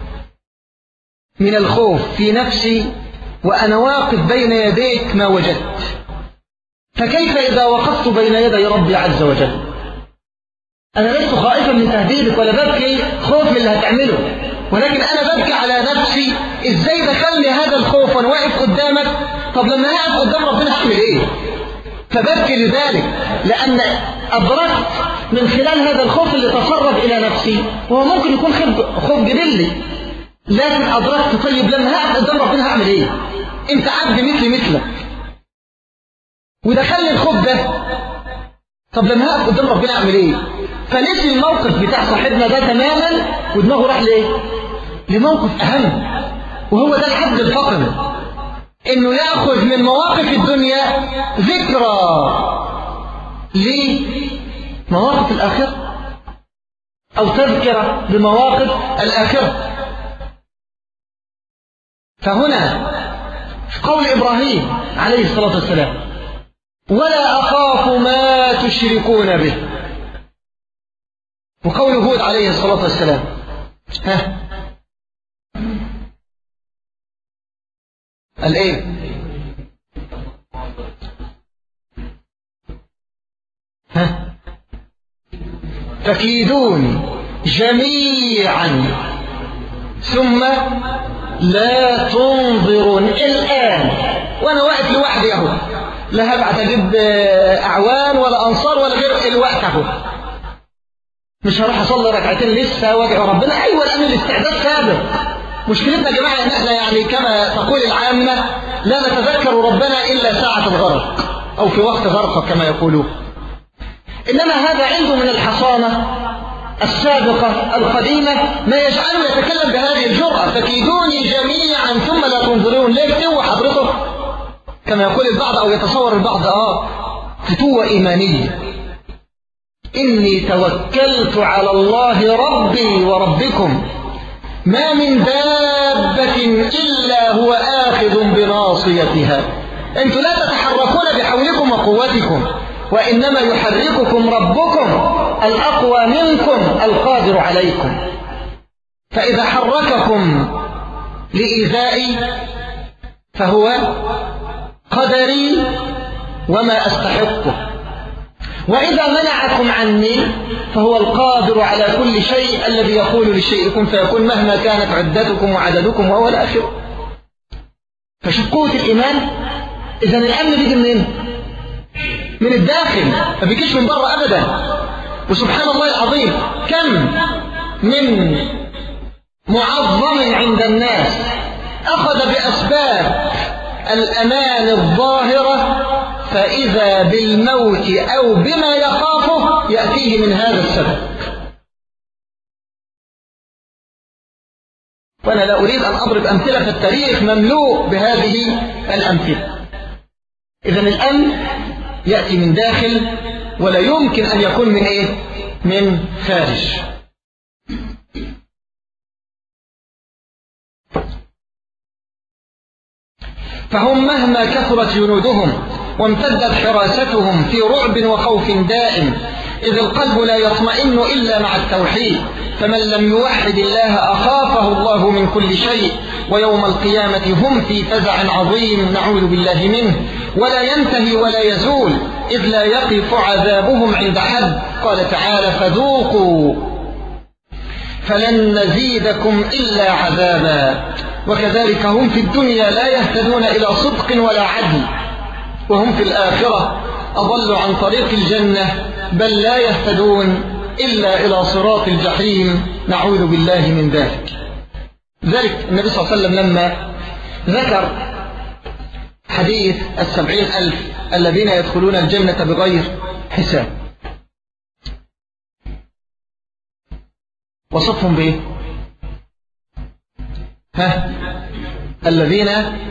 من الخوف في نفسي وانا واقف بين يديك ما وجدت، فكيف إذا وقفت بين يدي ربي عز وجل؟ أنا لست خائفا من تهديدك ولا ببكي خوف من اللي هتعمله، ولكن أنا ببكي على نفسي إزاي دخلني هذا الخوف وأنا واقف قدامك. طب لما أقف قدام ربنا هعمل إيه؟ فببكي لذلك لأن أدركت من خلال هذا الخوف اللي تسرب إلى نفسي، وهو ممكن يكون خوف جبلي، لكن أدركت طيب لما أقف قدام ربنا هعمل إيه؟ أنت عبد مثلي مثلك ودخلني الخوف ده، طب لما هقف قدام ربنا اعمل ايه؟ فنسي الموقف بتاع صاحبنا ده تماما ودماغه راح لايه؟ لموقف اهم، وهو ده الحد الفقري، انه ياخذ من مواقف الدنيا ذكرى لمواقف الاخره او تذكره بمواقف الاخره. فهنا في قول ابراهيم عليه الصلاه والسلام: ولا أخاف ما تشركون به، وقول هود عليه الصلاة والسلام: ها قال ايه؟ ها فكيدون جميعا ثم لا تنظرون. الآن وأنا واقف لوحدي أهو، لا هبعت أجيب أعوان ولا أنصار ولا غير، الوقت أهو مش هروح أصلي ركعتين لسه وادعو ربنا. أيوة لأن الاستعداد سابق. مشكلتنا يا جماعة إن إحنا يعني كما تقول العامة لا نتذكر ربنا إلا ساعة الغرق أو في وقت غرقه كما يقولون، إنما هذا عنده من الحصانة السابقة القديمة ما يجعله يتكلم بهذه الجرأة: فكيدوني جميعا ثم لا تنظرون. ليه فتوة حضرته كما يقول البعض أو يتصور البعض؟ آه فتوة إيمانية. إني توكلت على الله ربي وربكم ما من دابة إلا هو آخذ بناصيتها. أنتم لا تتحركون بحولكم وقوتكم، وإنما يحرككم ربكم الأقوى منكم القادر عليكم. فإذا حرككم لإيذائي فهو قدري وما أستحقه، وإذا منعكم عني فهو القادر على كل شيء الذي يقول للشيء كن فيكون مهما كانت عدتكم وعددكم وهو الآخر. فشوف قوة الإيمان. إذن الأمن بيجي منين؟ من الداخل، ما بيجيش من بره أبدا. وسبحان الله العظيم كم من معظم عند الناس أخذ بأسباب الأمان الظاهرة فإذا بالموت أو بما يخافه يأتيه من هذا السبب. وأنا لا أريد أن أضرب أمثلة، فالتاريخ مملوء بهذه الأمثلة. إذن الأمن يأتي من داخل ولا يمكن أن يكون من إيه؟ من خارج. فهم مهما كثرت جنودهم وامتدت حراستهم في رعب وخوف دائم، إذ القلب لا يطمئن إلا مع التوحيد، فمن لم يوحد الله أخافه الله من كل شيء، ويوم القيامة هم في فزع عظيم نعوذ بالله منه، ولا ينتهي ولا يزول، إذ لا يقف عذابهم عند حد. قال تعالى فذوقوا فلن نزيدكم إلا عذابا. وكذلك هم في الدنيا لا يهتدون إلى صدق ولا عدل، وهم في الآخرة أضلوا عن طريق الجنة، بل لا يهتدون إلا إلى صراط الجحيم نعوذ بالله من ذلك. ذلك النبي صلى الله عليه وسلم لما ذكر حديث السبعين ألف الذين يدخلون الجنة بغير حساب وصفهم بإيه؟ ها الذين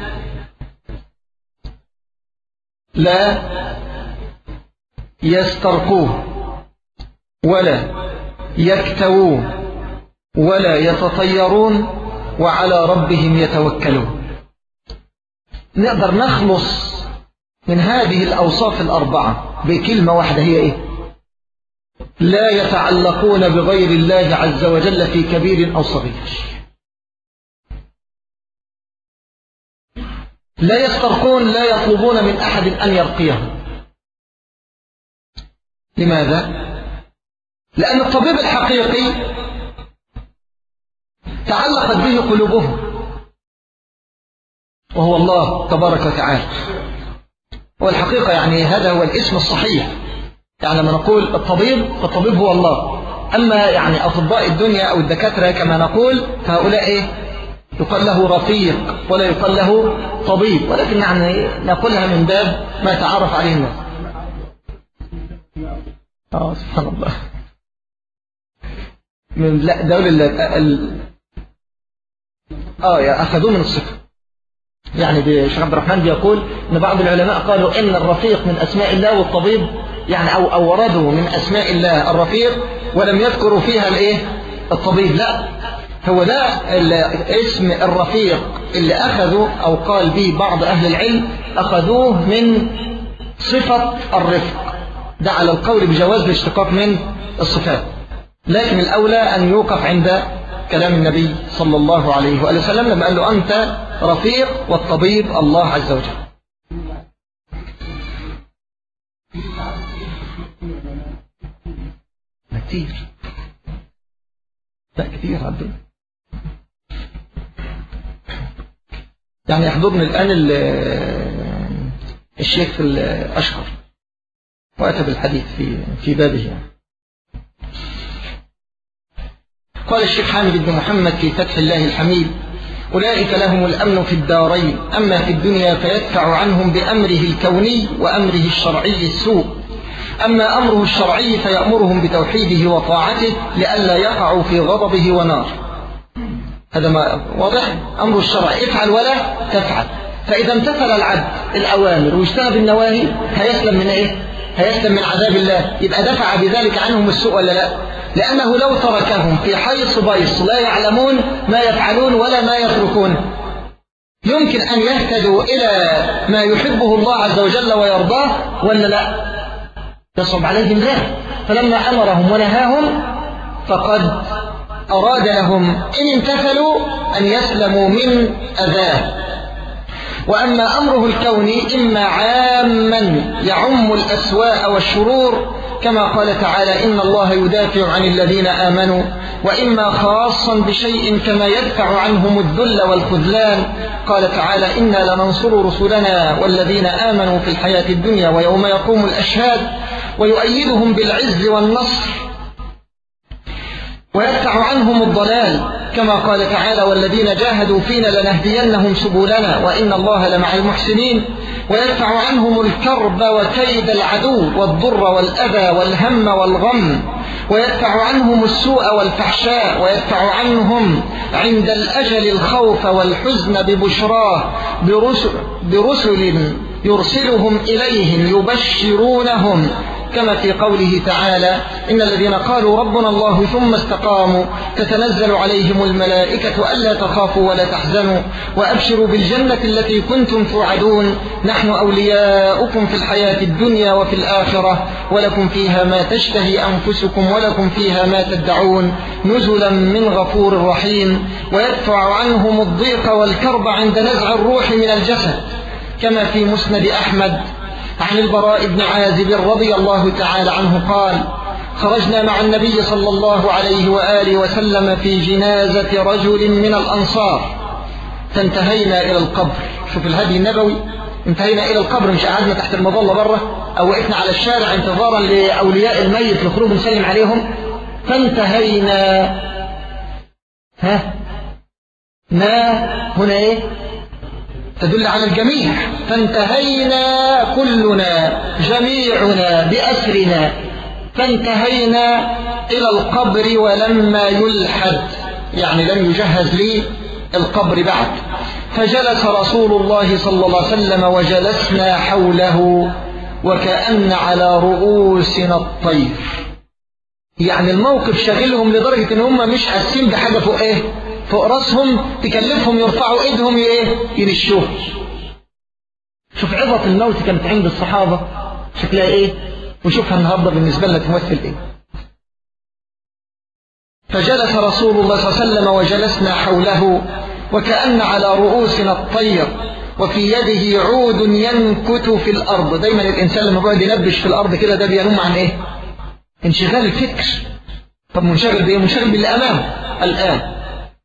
لا يسترقوه ولا يكتوون ولا يتطيرون وعلى ربهم يتوكلون. نقدر نخلص من هذه الأوصاف الأربعة بكلمة واحدة، هي إيه؟ لا يتعلقون بغير الله عز وجل في كبير أو صغير. لا يسترقون، لا يطلبون من أحد أن يرقيهم. لماذا؟ لأن الطبيب الحقيقي تعلقت به قلوبهم وهو الله تبارك وتعالى. والحقيقة يعني هذا هو الاسم الصحيح. يعني لما نقول الطبيب فالطبيب هو الله. أما يعني أطباء الدنيا أو الدكاترة كما نقول فهؤلاء إيه؟ يقال له رفيق ولا يقال له طبيب، ولكن يعني نقولها من باب ما تعرف عليه الناس. آه سبحان الله. من لا دول ال آه أخذوه من الصفة. يعني الشيخ عبد الرحمن بيقول ان بعض العلماء قالوا ان الرفيق من اسماء الله، والطبيب يعني او او وردوا من اسماء الله الرفيق ولم يذكروا فيها الايه الطبيب. لا، هو ده اسم الرفيق اللي اخذوا او قال به بعض اهل العلم اخذوه من صفة الرفق، ده على القول بجواز الاشتقاق من الصفات، لكن الاولى ان يوقف عند كلام النبي صلى الله عليه وآله وسلم لما قال له أنت رفيق والطبيب الله عز وجل. كثير لا كثير عبد يعني يحضرني الآن الشيخ الأشهر وأتى بالحديث في في بابه يعني. قال الشيخ حامد بن محمد في فتح الله الحميد أولئك لهم الأمن في الدارين، أما في الدنيا فيدفع عنهم بأمره الكوني وأمره الشرعي السوء، أما أمره الشرعي فيأمرهم بتوحيده وطاعته لئلا يقعوا في غضبه ونار. هذا ما واضح. أمر الشرعي افعل ولا تفعل، فإذا امتثل العبد الأوامر واجتنب النواهي هيسلم من إيه؟ هيسلم من عذاب الله. يبقى دفع بذلك عنهم السوء ولا لا؟ لأنه لو تركهم في حيص بيص لا يعلمون ما يفعلون ولا ما يتركون يمكن أن يهتدوا إلى ما يحبه الله عز وجل ويرضاه ولا لا؟ يصعب عليهم ذلك. فلما أمرهم ونهاهم فقد أراد لهم إن امتثلوا أن يسلموا من أذاه. وأما أمره الكوني إما عاما يعم الأسواء والشرور كما قال تعالى إن الله يدافع عن الذين آمنوا، وإما خاصا بشيء كما يدفع عنهم الذل والخذلان، قال تعالى إنا لننصر رسلنا والذين آمنوا في الحياة الدنيا ويوم يقوم الأشهاد، ويؤيدهم بالعز والنصر ويدفع عنهم الضلال كما قال تعالى والذين جاهدوا فينا لنهدينهم سبلنا وإن الله لمع المحسنين، ويدفع عنهم الكرب وكيد العدو والضر والأذى والهم والغم، ويدفع عنهم السوء والفحشاء، ويدفع عنهم عند الأجل الخوف والحزن ببشراه برسل, برسل يرسلهم إليهم يبشرونهم كما في قوله تعالى إن الذين قالوا ربنا الله ثم استقاموا تتنزل عليهم الملائكة ألا تخافوا ولا تحزنوا وأبشروا بالجنة التي كنتم توعدون نحن أولياؤكم في الحياة الدنيا وفي الآخرة ولكم فيها ما تشتهي أنفسكم ولكم فيها ما تدعون نزلا من غفور رحيم. ويدفع عنهم الضيق والكرب عند نزع الروح من الجسد كما في مسند أحمد عن البراء بن عازب رضي الله تعالى عنه قال خرجنا مع النبي صلى الله عليه وآله وسلم في جنازة رجل من الأنصار فانتهينا إلى القبر. شوف الهدي النبوي، انتهينا إلى القبر، مش قعدنا تحت المظلة بره أو وقفنا على الشارع انتظارا لأولياء الميت لخروج نسلم عليهم. فانتهينا ها ما هنا ايه تدل على الجميع، فانتهينا كلنا جميعنا بأسرنا فانتهينا إلى القبر ولما يلحد يعني لم يجهز لي القبر بعد، فجلس رسول الله صلى الله عليه وسلم وجلسنا حوله وكأن على رؤوسنا الطير. يعني الموقف شغلهم لدرجة ان هم مش حاسين بحاجة فوق ايه فوق راسهم تكلفهم يرفعوا ايدهم ايه ينشوه. شوف عظة الموت كانت عند الصحابة شكلها ايه وشوفها النهاردة بالنسبة لنا تمثل ايه. فجلس رسول الله صلى الله عليه وسلم وجلسنا حوله وكأن على رؤوسنا الطير وفي يده عود ينكت في الأرض. دايما الإنسان لما بيقعد ينبش في الأرض كده ده بينم عن ايه انشغال الفكر. طب منشغل بايه؟ منشغل باللي امامه الآن.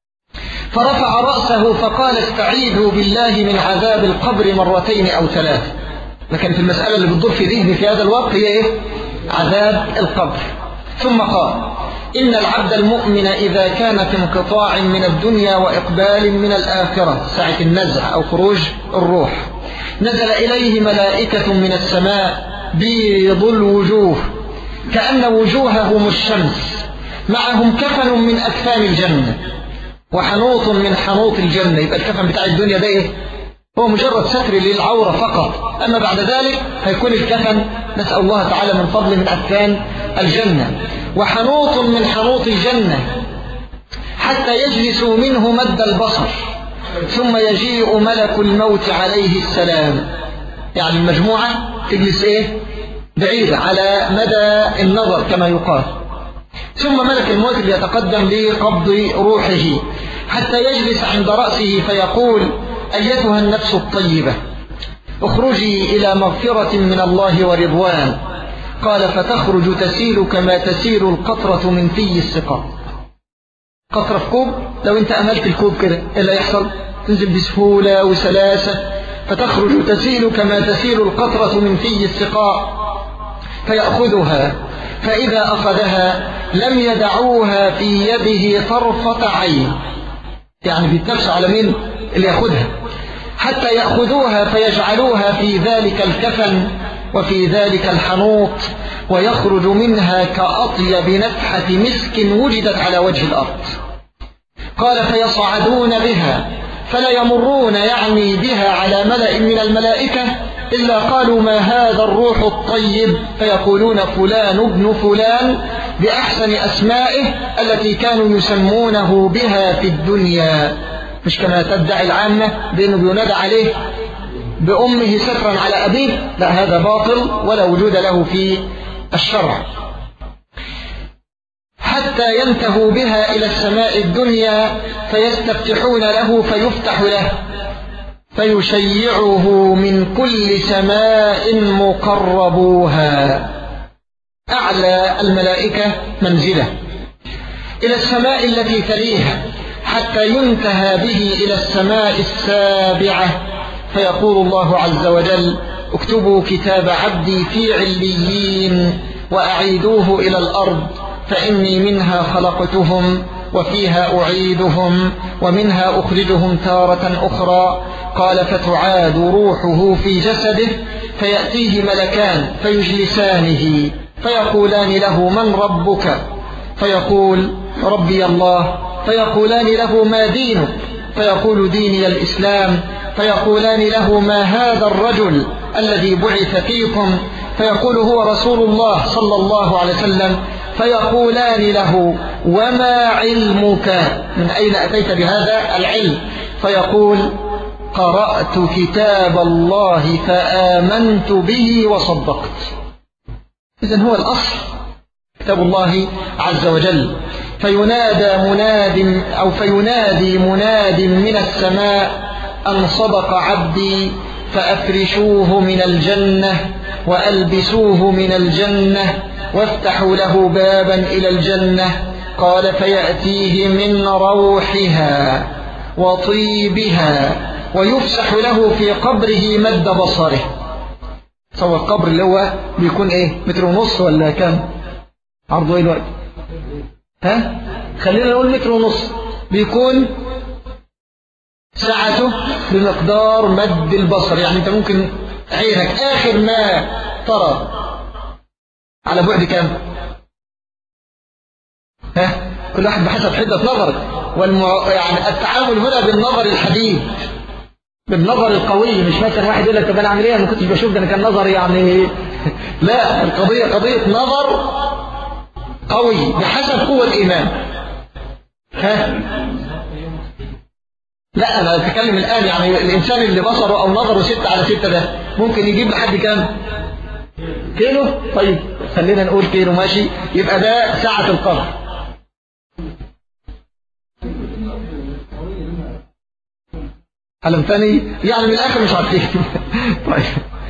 فرفع رأسه فقال استعيذوا بالله من عذاب القبر مرتين أو ثلاث. لكن في المسألة اللي بتدور في ذهني في هذا الوقت هي ايه؟ عذاب القبر. ثم قال إن العبد المؤمن إذا كان في انقطاع من الدنيا وإقبال من الآخرة ساعة النزع أو خروج الروح نزل إليه ملائكة من السماء بيض الوجوه كأن وجوههم الشمس معهم كفن من أكفان الجنة وحنوط من حنوط الجنة. يبقى الكفن بتاع الدنيا ده إيه؟ هو مجرد ستر للعورة فقط، أما بعد ذلك هيكون الكفن نسأل الله تعالى من فضل من أكفان الجنة وحنوط من حنوط الجنة حتى يجلسوا منه مد البصر ثم يجيء ملك الموت عليه السلام. يعني المجموعة تجلس إيه؟ بعيدة على مدى النظر كما يقال. ثم ملك الموت يتقدم لقبض روحه حتى يجلس عند رأسه فيقول أيتها النفس الطيبة اخرجي إلى مغفرة من الله ورضوان. قال فتخرج تسيل كما تسيل القطرة من في السقاء. قطرة في كوب، لو انت أملت الكوب كده ايه اللي يحصل؟ تنزل بسهولة وسلاسة. فتخرج تسيل كما تسيل القطرة من في السقاء فيأخذها فإذا أخذها لم يدعوها في يده طرفة عين. يعني بيتنفسوا على مين اللي يأخذها حتى يأخذوها فيجعلوها في ذلك الكفن وفي ذلك الحنوط ويخرج منها كأطيب نفحة مسك وجدت على وجه الأرض. قال فيصعدون بها فلا يمرون يعني بها على ملأ من الملائكة إلا قالوا ما هذا الروح الطيب فيقولون فلان ابن فلان بأحسن أسمائه التي كانوا يسمونه بها في الدنيا. مش كما تدعي العامة بأنه بينادى عليه بأمه سترا على أبيه، لا هذا باطل ولا وجود له في الشرع. حتى ينتهوا بها إلى السماء الدنيا فيستفتحون له فيفتح له فيشيعه من كل سماء مقربوها، أعلى الملائكة منزلة، إلى السماء التي تليها حتى ينتهى به إلى السماء السابعة، فيقول الله عز وجل: اكتبوا كتاب عبدي في عليين وأعيدوه إلى الأرض، فإني منها خلقتهم وفيها أعيدهم ومنها أخرجهم تارة أخرى. قال: فتعاد روحه في جسده، فيأتيه ملكان فيجلسانه فيقولان له: من ربك؟ فيقول: ربي الله. فيقولان له: ما دينك؟ فيقول: ديني الإسلام. فيقولان له: ما هذا الرجل الذي بعث فيكم؟ فيقول: هو رسول الله صلى الله عليه وسلم. فيقولان له: وما علمك؟ من أين أتيت بهذا العلم؟ فيقول: قرأت كتاب الله فآمنت به وصدقت. إذن هو الأصل كتاب الله عز وجل. فينادى مناد أو فينادي مناد من السماء: أن صدق عبدي، فأفرشوه من الجنة وألبسوه من الجنة وافتحوا له بابا إلى الجنة. قال: فيأتيه من روحها وطيبها ويفسح له في قبره مد بصره. صور القبر اللي هو بيكون ايه، متر ونص ولا كام عرضه ايه الوقت؟ ها خلينا نقول متر ونص. بيكون سعته بمقدار مد البصر، يعني انت ممكن عينك اخر ما ترى على بعد كام؟ ها كل واحد بحسب حدة نظرك، والمع... يعني التعامل هنا بالنظر الحديد، بالنظر القوي. مش مثلا واحد يقول لك طب انا اعمل ايه، انا ما كنتش بشوف ده، انا كان نظري يعني لا، القضيه قضيه نظر قوي بحسب قوه الايمان. ها لا انا اتكلم الان يعني الانسان اللي بصره او نظره ستة على ستة ده ممكن يجيب لحد كام؟ كيلو. طيب خلينا نقول كيلو ماشي، يبقى ده ساعه القبر. علم ثاني يعني من الآخر مش عارفين. طيب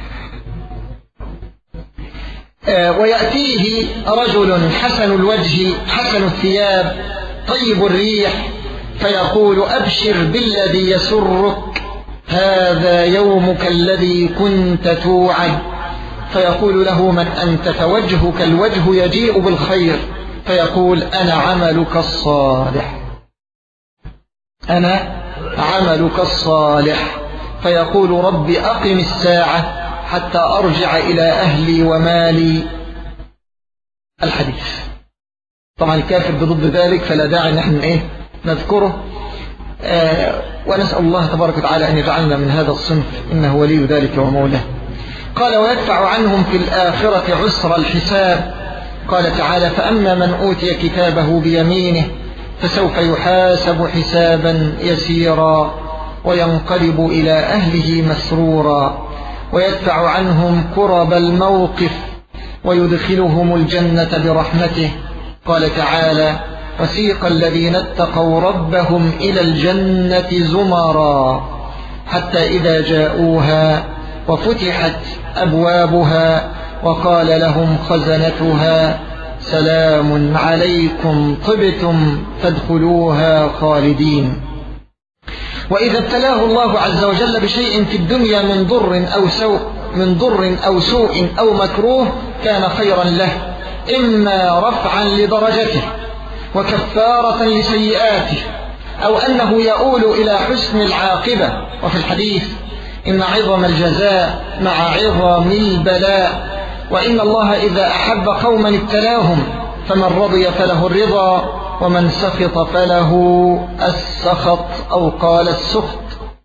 آه ويأتيه رجل حسن الوجه حسن الثياب طيب الريح، فيقول: أبشر بالذي يسرك، هذا يومك الذي كنت توعد. فيقول له: من أنت؟ فوجهك الوجه يجيء بالخير. فيقول: أنا عملك الصالح، أنا عملك الصالح. فيقول: رب أقم الساعة حتى أرجع إلى أهلي ومالي. الحديث طبعا الكافر بضد ذلك، فلا داعي نحن إيه نذكره. آه ونسأل الله تبارك وتعالى أن يجعلنا من هذا الصنف، إنه ولي ذلك ومولاه. قال: ويدفع عنهم في الآخرة عسر الحساب. قال تعالى: فأما من أوتي كتابه بيمينه فسوف يحاسب حسابا يسيرا وينقلب إلى أهله مسرورا، ويدفع عنهم كرب الموقف ويدخلهم الجنة برحمته. قال تعالى: وسيق الذين اتقوا ربهم إلى الجنة زمرا حتى إذا جاءوها وفتحت أبوابها وقال لهم خزنتها: سلام عليكم طبتم فادخلوها خالدين. وإذا ابتلاه الله عز وجل بشيء في الدنيا من ضر أو سوء من ضر أو سوء أو مكروه كان خيرا له، إما رفعا لدرجته وكفارة لسيئاته، أو أنه يؤول إلى حسن العاقبة. وفي الحديث: إن عظم الجزاء مع عظم البلاء، وإن الله إذا أحب قوما ابتلاهم، فمن رضي فله الرضا ومن سخط فله السخط، أو قال السخط.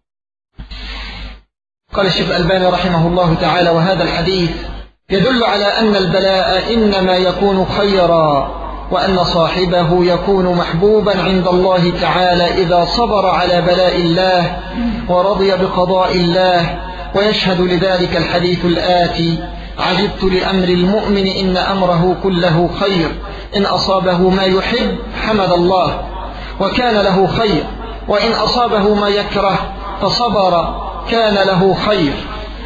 قال الشيخ الألباني رحمه الله تعالى: وهذا الحديث يدل على أن البلاء إنما يكون خيرا، وأن صاحبه يكون محبوبا عند الله تعالى إذا صبر على بلاء الله ورضي بقضاء الله. ويشهد لذلك الحديث الآتي: عجبت لأمر المؤمن إن أمره كله خير، إن أصابه ما يحب حمد الله وكان له خير، وإن أصابه ما يكره فصبر كان له خير،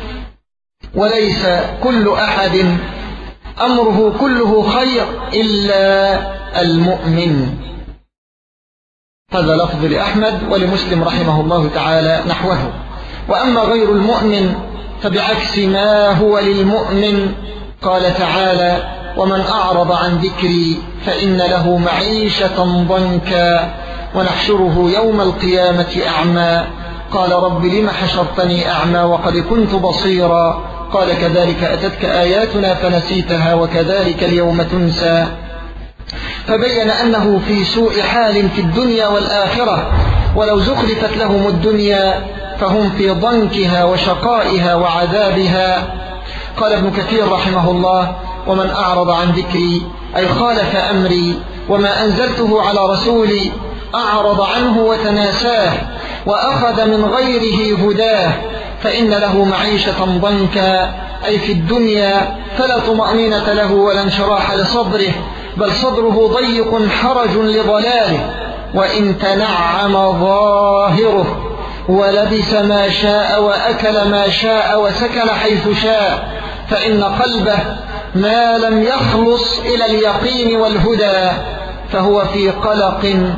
وليس كل أحد أمره كله خير إلا المؤمن. هذا لفظ لأحمد ولمسلم رحمه الله تعالى نحوه. وأما غير المؤمن فبعكس ما هو للمؤمن قال تعالى: ومن أعرض عن ذكري فإن له معيشة ضنكا ونحشره يوم القيامة أعمى قال رب لم حشرتني أعمى وقد كنت بصيرا قال كذلك أتتك آياتنا فنسيتها وكذلك اليوم تنسى. فبين أنه في سوء حال في الدنيا والآخرة، ولو زخرفت لهم الدنيا فهم في ضنكها وشقائها وعذابها. قال ابن كثير رحمه الله: ومن أعرض عن ذكري أي خالف أمري وما أنزلته على رسولي، أعرض عنه وتناساه وأخذ من غيره هداه، فإن له معيشة ضنكا أي في الدنيا فلا طمأنينة له ولا انشراح لصدره، بل صدره ضيق حرج لضلاله، وإن تنعم ظاهره ولبس ما شاء وأكل ما شاء وسكن حيث شاء، فإن قلبه ما لم يخلص إلى اليقين والهدى فهو في قلق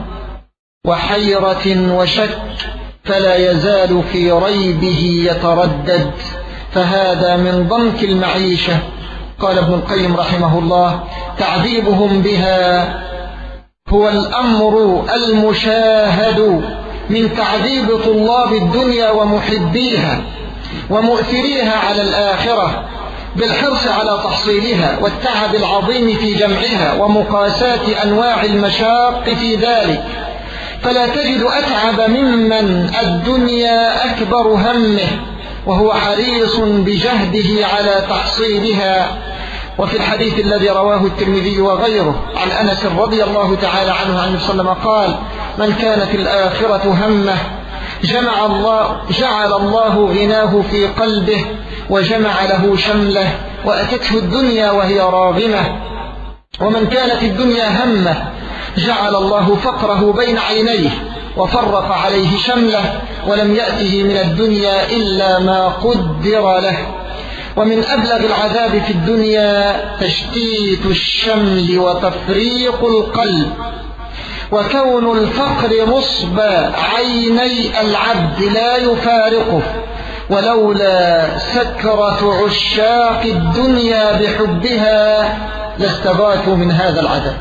وحيرة وشك، فلا يزال في ريبه يتردد، فهذا من ضنك المعيشة. قال ابن القيم رحمه الله: تعذيبهم بها هو الأمر المشاهد من تعذيب طلاب الدنيا ومحبيها ومؤثريها على الآخرة، بالحرص على تحصيلها والتعب العظيم في جمعها ومقاساة أنواع المشاق في ذلك، فلا تجد أتعب ممن الدنيا أكبر همه وهو حريص بجهده على تحصيلها. وفي الحديث الذي رواه الترمذي وغيره عن أنس رضي الله تعالى عنه عن النبي صلى الله عليه وسلم قال: من كانت الآخرة همه جمع الله جعل الله غناه في قلبه وجمع له شمله وأتته الدنيا وهي راغمة، ومن كانت الدنيا همه جعل الله فقره بين عينيه وفرق عليه شمله ولم يأته من الدنيا إلا ما قدر له. ومن أبلغ العذاب في الدنيا تشتيت الشمل وتفريق القلب، وكون الفقر نصب عيني العبد لا يفارقه، ولولا سكرة عشاق الدنيا بحبها لاستغاثوا من هذا العذاب.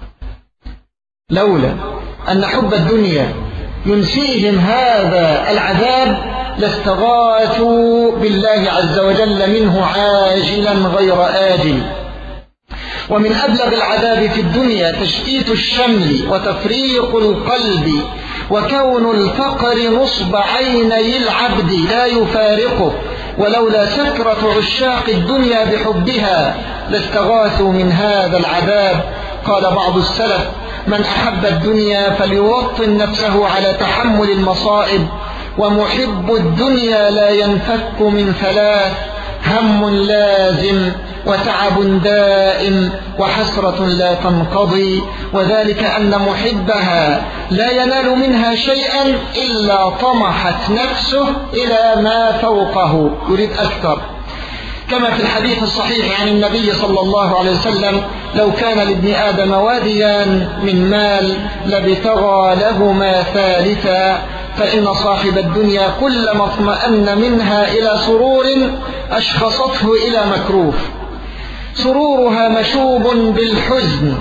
لولا أن حب الدنيا ينسيهم هذا العذاب لاستغاثوا بالله عز وجل منه عاجلا غير آجل. ومن أبلغ العذاب في الدنيا تشتيت الشمل وتفريق القلب، وكون الفقر نصب عيني العبد لا يفارقه، ولولا سكرة عشاق الدنيا بحبها لاستغاثوا من هذا العذاب. قال بعض السلف: من أحب الدنيا فليوطن نفسه على تحمل المصائب، ومحب الدنيا لا ينفك من ثلاث: هم لازم وتعب دائم وحسرة لا تنقضي، وذلك أن محبها لا ينال منها شيئا إلا طمحت نفسه إلى ما فوقه، يريد أكثر، كما في الحديث الصحيح عن النبي صلى الله عليه وسلم: لو كان لابن آدم واديان من مال لابتغى لهما ثالثا، فإن صاحب الدنيا كلما اطمأن منها إلى سرور أشخصته إلى مكروه، سرورها مشوب بالحزن،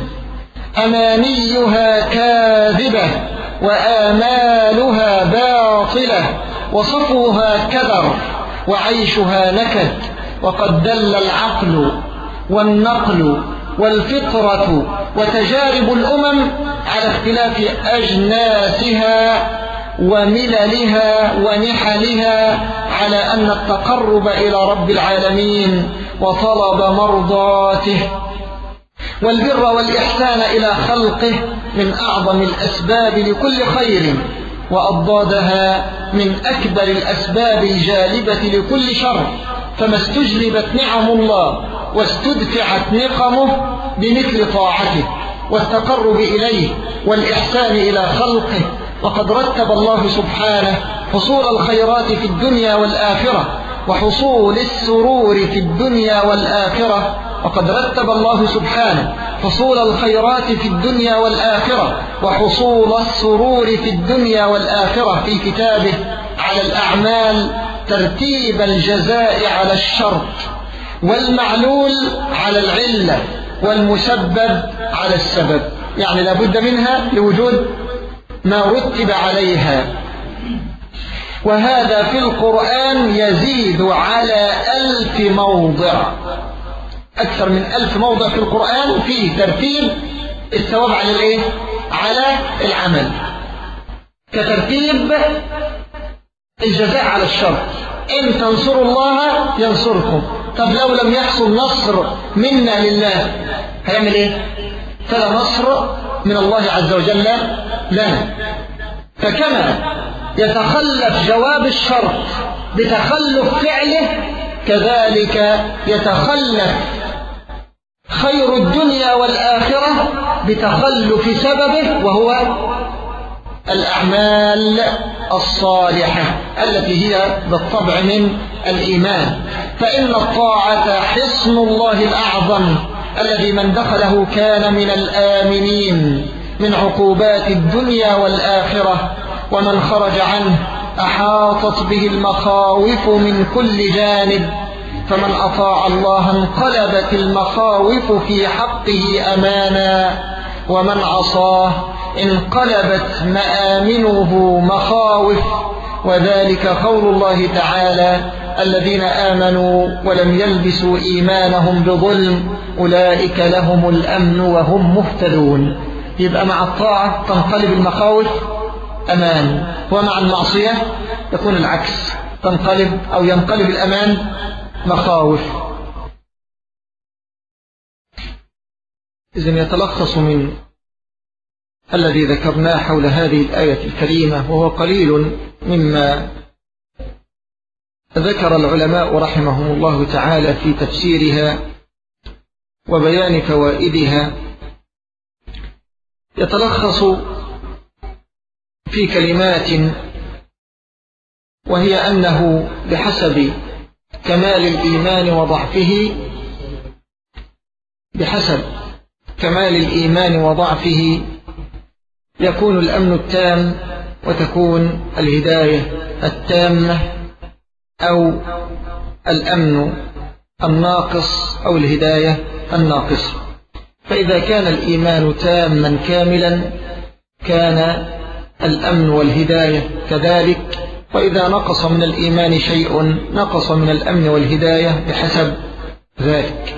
أمانيها كاذبة، وآمالها باطلة، وصفوها كدر، وعيشها نكد. وقد دل العقل والنقل والفطرة وتجارب الأمم على اختلاف أجناسها ومللها ونحلها على أن التقرب إلى رب العالمين وطلب مرضاته والبر والإحسان إلى خلقه من أعظم الأسباب لكل خير، وأضدادها من أكبر الأسباب الجالبة لكل شر، فما استجلبت نعم الله واستدفعت نقمه بمثل طاعته والتقرب إليه والإحسان إلى خلقه وقد رتب الله سبحانه حصول الخيرات في الدنيا والآخرة وحصول السرور في الدنيا والآخرة وقد رتب الله سبحانه حصول الخيرات في الدنيا والآخرة وحصول السرور في الدنيا والآخرة في كتابه على الأعمال ترتيب الجزاء على الشرط، والمعلول على العلة، والمسبب على السبب، يعني لابد منها لوجود ما رتب عليها. وهذا في القرآن يزيد على ألف موضع، أكثر من ألف موضع في القرآن فيه ترتيب الثواب على الإيه؟ على العمل، كترتيب الجزاء على الشرط. إن تنصروا الله ينصركم. طب لو لم يحصل نصر منا لله هيعمل إيه؟ فلا نصر من الله عز وجل لنا. فكما يتخلف جواب الشرط بتخلف فعله، كذلك يتخلف خير الدنيا والآخرة بتخلف سببه، وهو الأعمال الصالحة التي هي بالطبع من الإيمان. فإن الطاعة حصن الله الأعظم الذي من دخله كان من الآمنين من عقوبات الدنيا والآخرة، ومن خرج عنه أحاطت به المخاوف من كل جانب. فمن أطاع الله انقلبت المخاوف في حقه أمانا، ومن عصاه انقلبت مآمنه مخاوف. وذلك قول الله تعالى: الذين آمنوا ولم يلبسوا إيمانهم بظلم أولئك لهم الأمن وهم مهتدون. يبقى مع الطاعة تنقلب المخاوف أمان، ومع المعصية يكون العكس، تنقلب أو ينقلب الأمان مخاوف. إذن يتلخص من الذي ذكرناه حول هذه الآية الكريمة، وهو قليل مما ذكر العلماء رحمهم الله تعالى في تفسيرها وبيان فوائدها، يتلخص في كلمات، وهي أنه بحسب كمال الإيمان وضعفه بحسب كمال الإيمان وضعفه يكون الأمن التام وتكون الهداية التامة، أو الأمن الناقص أو الهداية الناقصة. فإذا كان الإيمان تاما كاملا كان الأمن والهداية كذلك، وإذا نقص من الإيمان شيء نقص من الأمن والهداية بحسب ذلك.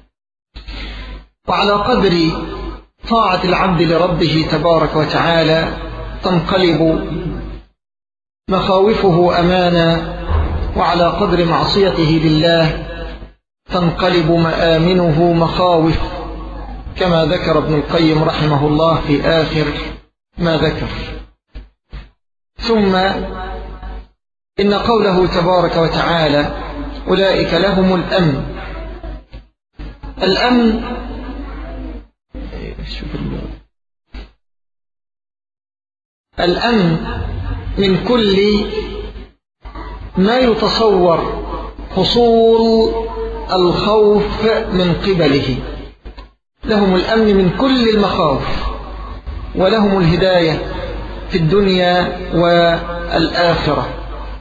وعلى قدر طاعة العبد لربه تبارك وتعالى تنقلب مخاوفه أمانا، وعلى قدر معصيته لله تنقلب مآمنه مخاوف، كما ذكر ابن القيم رحمه الله في آخر ما ذكر. ثم إن قوله تبارك وتعالى: أولئك لهم الأمن. الأمن الأمن من كل ما يتصور حصول الخوف من قبله. لهم الأمن من كل المخاوف، ولهم الهداية في الدنيا والآخرة.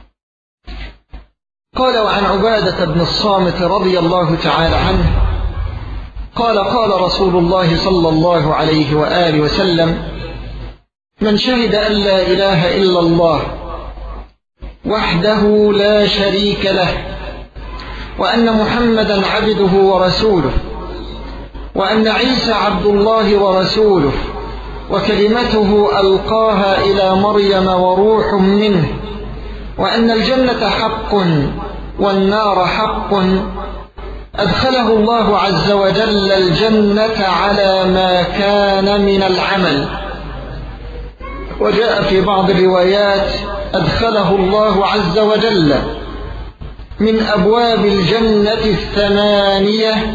قال: وعن عبادة بن الصامت رضي الله تعالى عنه قال: قال رسول الله صلى الله عليه وآله وسلم: من شهد أن لا إله إلا الله وحده لا شريك له، وأن محمدا عبده ورسوله، وأن عيسى عبد الله ورسوله، وكلمته ألقاها إلى مريم وروح منه، وأن الجنة حق والنار حق، أدخله الله عز وجل الجنة على ما كان من العمل. وجاء في بعض الروايات: أدخله الله عز وجل من أبواب الجنة الثمانية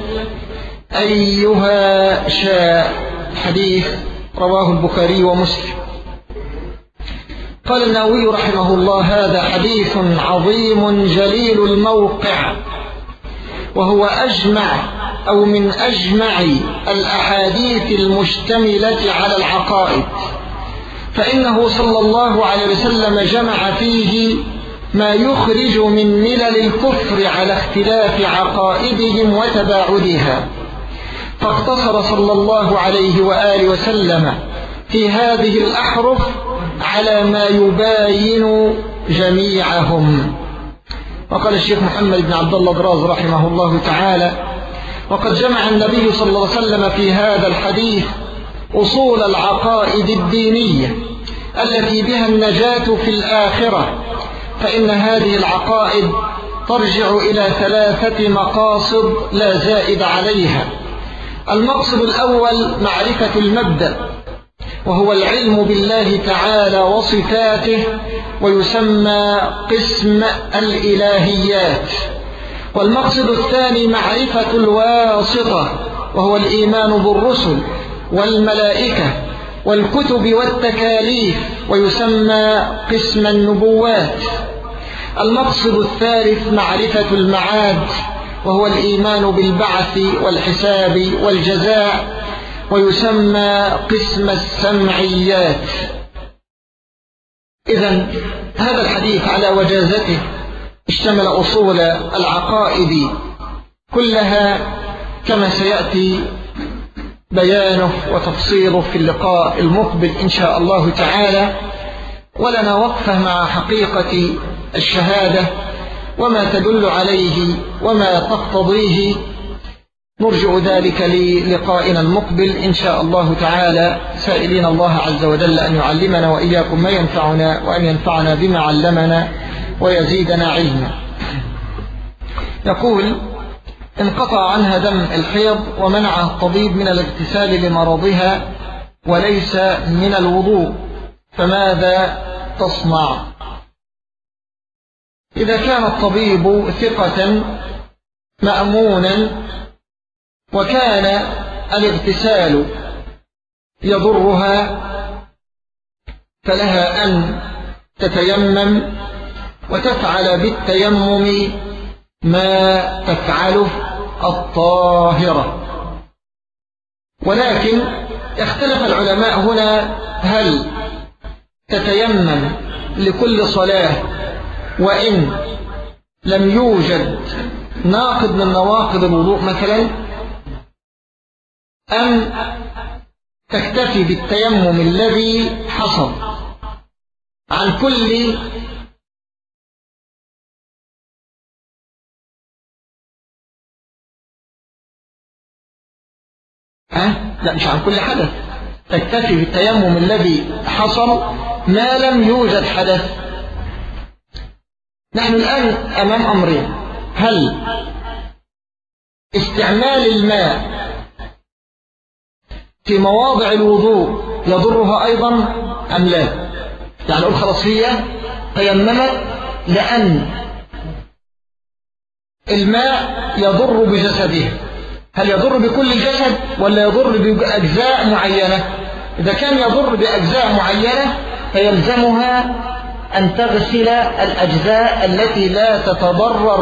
أيها شاء. حديث رواه البخاري ومسلم. قال النووي رحمه الله: هذا حديث عظيم جليل الموقع، وهو أجمع أو من أجمع الأحاديث المشتملة على العقائد، فإنه صلى الله عليه وسلم جمع فيه ما يخرج من ملل الكفر على اختلاف عقائدهم وتباعدها، فاقتصر صلى الله عليه وآله وسلم في هذه الأحرف على ما يباين جميعهم. وقال الشيخ محمد بن عبد الله دراز رحمه الله تعالى: وقد جمع النبي صلى الله عليه وسلم في هذا الحديث أصول العقائد الدينية التي بها النجاة في الآخرة، فإن هذه العقائد ترجع إلى ثلاثة مقاصد لا زائد عليها. المقصد الأول معرفة المبدأ، وهو العلم بالله تعالى وصفاته، ويسمى قسم الإلهيات. والمقصد الثاني معرفة الواسطة، وهو الإيمان بالرسل والملائكة والكتب والتكاليف، ويسمى قسم النبوات. المقصد الثالث معرفة المعاد، وهو الإيمان بالبعث والحساب والجزاء، ويسمى قسم السمعيات. إذن هذا الحديث على وجازته اشتمل أصول العقائد كلها كما سيأتي بيانه وتفصيله في اللقاء المقبل إن شاء الله تعالى. ولنا وقفة مع حقيقة الشهادة وما تدل عليه وما تقتضيه، نرجع ذلك للقائنا المقبل إن شاء الله تعالى، سائلين الله عز وجل أن يعلمنا وإياكم ما ينفعنا، وأن ينفعنا بما علمنا ويزيدنا علما. يقول: انقطع عنها دم الحيض ومنعها الطبيب من الاغتسال لمرضها وليس من الوضوء، فماذا تصنع؟ إذا كان الطبيب ثقة مأمونا وكان الاغتسال يضرها، فلها أن تتيمم وتفعل بالتيمم ما تفعله الطاهرة. ولكن اختلف العلماء هنا: هل تتيمم لكل صلاة وإن لم يوجد ناقض من نواقض الوضوء مثلا، أم تكتفي بالتيمم الذي حصل عن كل ها؟ لا، مش عن كل حدث، تكتفي بالتيمم الذي حصل ما لم يوجد حدث. نحن الآن أمام أمرين: هل استعمال الماء في مواضع الوضوء يضرها أيضا أم لا؟ يعني أقول خلاص هي تيممت لأن الماء يضر بجسدها، هل يضر بكل الجسد ولا يضر بأجزاء معينة؟ إذا كان يضر بأجزاء معينة فيلزمها أن تغسل الأجزاء التي لا تتضرر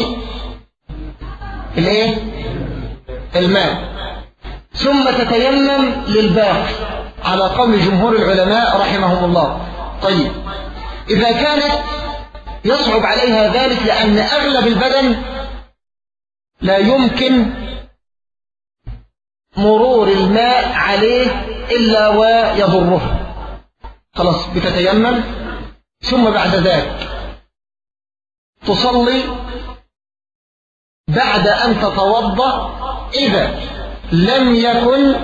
بالماء، ثم تتيمم للباقي على قول جمهور العلماء رحمهم الله. طيب، إذا كانت يصعب عليها ذلك لأن أغلب البدن لا يمكن مرور الماء عليه إلا ويضره، خلاص بتتيمم، ثم بعد ذلك تصلي بعد أن تتوضأ إذا لم يكن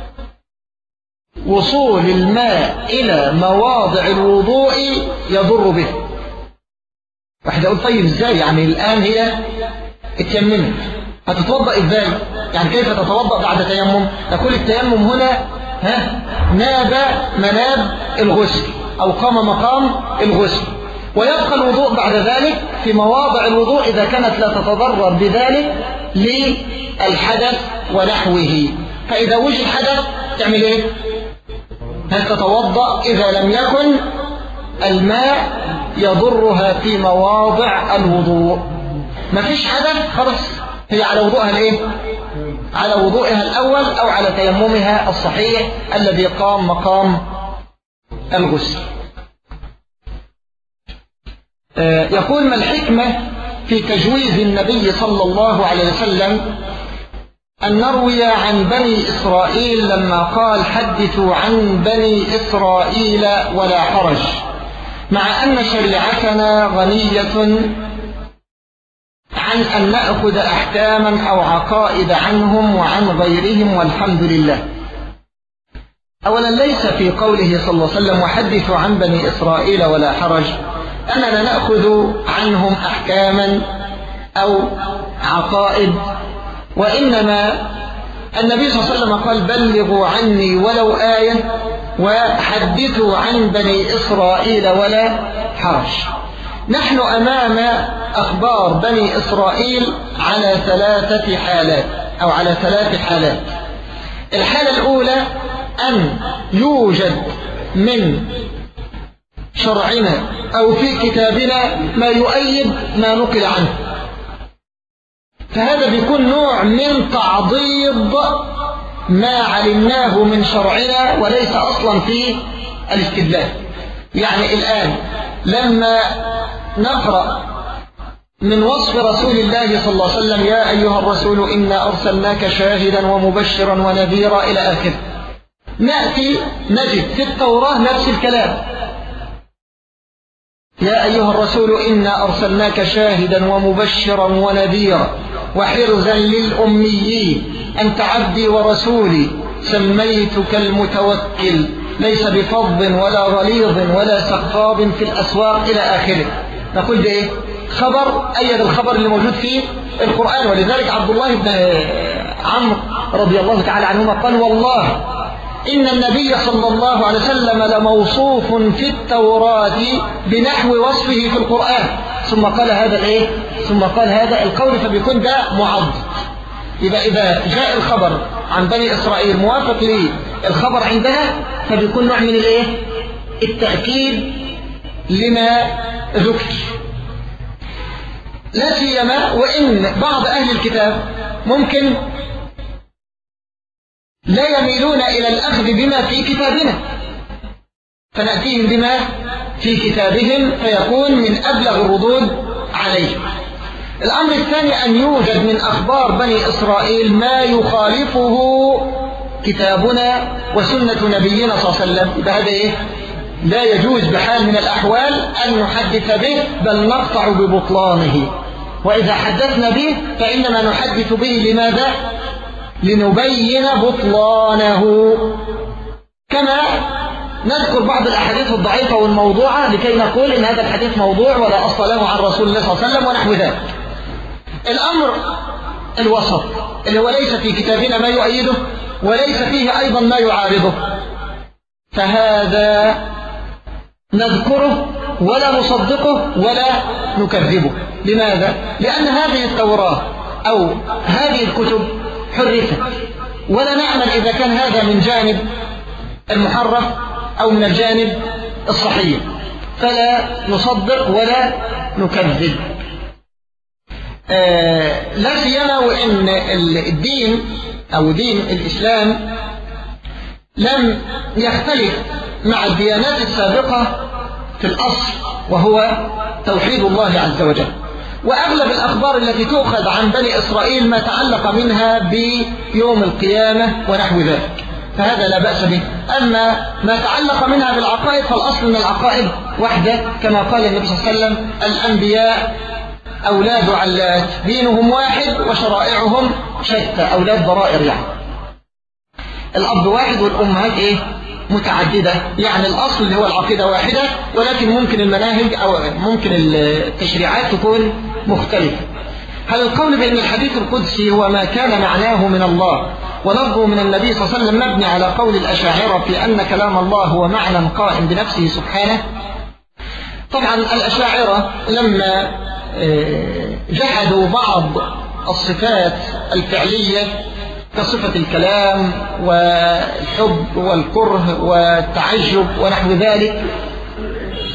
وصول الماء إلى مواضع الوضوء يضر به. واحد يقول: طيب إزاي؟ يعني الآن هي اتيممت، هتتوضأ إزاي؟ يعني كيف تتوضأ بعد تيمم؟ نقول التيمم هنا ها ناب مناب الغسل أو قام مقام الغسل، ويبقى الوضوء بعد ذلك في مواضع الوضوء إذا كانت لا تتضرر بذلك للحدث ونحوه. فإذا وجد حدث تعمل إيه؟ هل تتوضأ إذا لم يكن الماء يضرها في مواضع الوضوء. ما فيش حدث خلاص هي على وضوءها الايه؟ على وضوءها الأول أو على تيممها الصحيح الذي قام مقام الغسل. يقول: ما الحكمة في تجويز النبي صلى الله عليه وسلم أن نروي عن بني إسرائيل لما قال: حدثوا عن بني إسرائيل ولا حرج، مع أن شريعتنا غنية عن أن نأخذ أحكاما أو عقائد عنهم وعن غيرهم والحمد لله. أولا، ليس في قوله صلى الله عليه وسلم: وحدثوا عن بني إسرائيل ولا حرج أننا نأخذ عنهم أحكاما أو عقائد، وإنما النبي صلى الله عليه وسلم قال: بلغوا عني ولو آية وحدثوا عن بني إسرائيل ولا حرج. نحن أمام أخبار بني إسرائيل على ثلاثة حالات أو على ثلاث حالات. الحالة الأولى أن يوجد من شرعنا أو في كتابنا ما يؤيد ما نقل عنه، فهذا بيكون نوع من تعضيد ما علمناه من شرعنا وليس أصلا في الاستدلال. يعني الآن لما نقرأ من وصف رسول الله صلى الله عليه وسلم: يا أيها الرسول إنا أرسلناك شاهدا ومبشرا ونذيرا إلى آخره، نأتي نجد في التوراة نفس الكلام: يا أيها الرسول إنا أرسلناك شاهدا ومبشرا ونذيرا وحرزا للأميين أنت عبدي ورسولي سميتك المتوكل ليس بفظ ولا غليظ ولا سخاب في الأسواق إلى آخره. نقول ده إيه؟ خبر أيد الخبر اللي موجود في القرآن. ولذلك عبد الله بن عمرو رضي الله تعالى عنهما قال: والله إن النبي صلى الله عليه وسلم لموصوف في التوراة بنحو وصفه في القرآن. ثم قال هذا الإيه؟ ثم قال هذا القول، فبيكون ده معضد. يبقى إذا جاء الخبر عن بني إسرائيل موافق للخبر عندها فبيكون نوع من الإيه؟ التأكيد لما ذكر. لا سيما وإن بعض أهل الكتاب ممكن لا يميلون إلى الأخذ بما في كتابنا، فنأتيهم بما في كتابهم فيكون من أبلغ الردود عليه. الأمر الثاني أن يوجد من أخبار بني إسرائيل ما يخالفه كتابنا وسنة نبينا صلى الله عليه وسلم، فهذا إيه؟ لا يجوز بحال من الأحوال أن نحدث به، بل نقطع ببطلانه. وإذا حدثنا به فإنما نحدث به لماذا؟ لنبين بطلانه. كما نذكر بعض الأحاديث الضعيفة والموضوعة لكي نقول إن هذا الحديث موضوع ولا أصل له عن رسول الله صلى الله عليه وسلم ونحو ذلك. الأمر الوسط اللي هو ليس في كتابنا ما يؤيده وليس فيه أيضا ما يعارضه، فهذا نذكره ولا نصدقه ولا نكذبه. لماذا؟ لأن هذه التوراة أو هذه الكتب حرفت، ولا نعلم إذا كان هذا من جانب المحرف أو من الجانب الصحيح، فلا نصدق ولا نكذب. آه لا سيما وإن الدين أو دين الإسلام لم يختلف مع الديانات السابقة في الأصل، وهو توحيد الله عز وجل. وأغلب الأخبار التي تؤخذ عن بني إسرائيل ما تعلق منها بيوم القيامة ونحو ذلك، فهذا لا بأس به. أما ما تعلق منها بالعقائد فالأصل من العقائد وحده، كما قال النبي صلى الله عليه وسلم: الأنبياء أولاد علات، دينهم واحد وشرائعهم شتى، أولاد ضرائر. يعني الأب واحد والأمهات إيه؟ متعددة. يعني الأصل اللي هو العقيدة واحدة، ولكن ممكن المناهج أو ممكن التشريعات تكون مختلفة. هل القول بأن الحديث القدسي هو ما كان معناه من الله ولفظه من النبي صلى الله عليه وسلم مبني على قول الأشاعرة في أن كلام الله هو معنى قائم بنفسه سبحانه؟ طبعا الأشاعرة لما جحدوا بعض الصفات الفعلية كصفة الكلام والحب والكره والتعجب ونحو ذلك،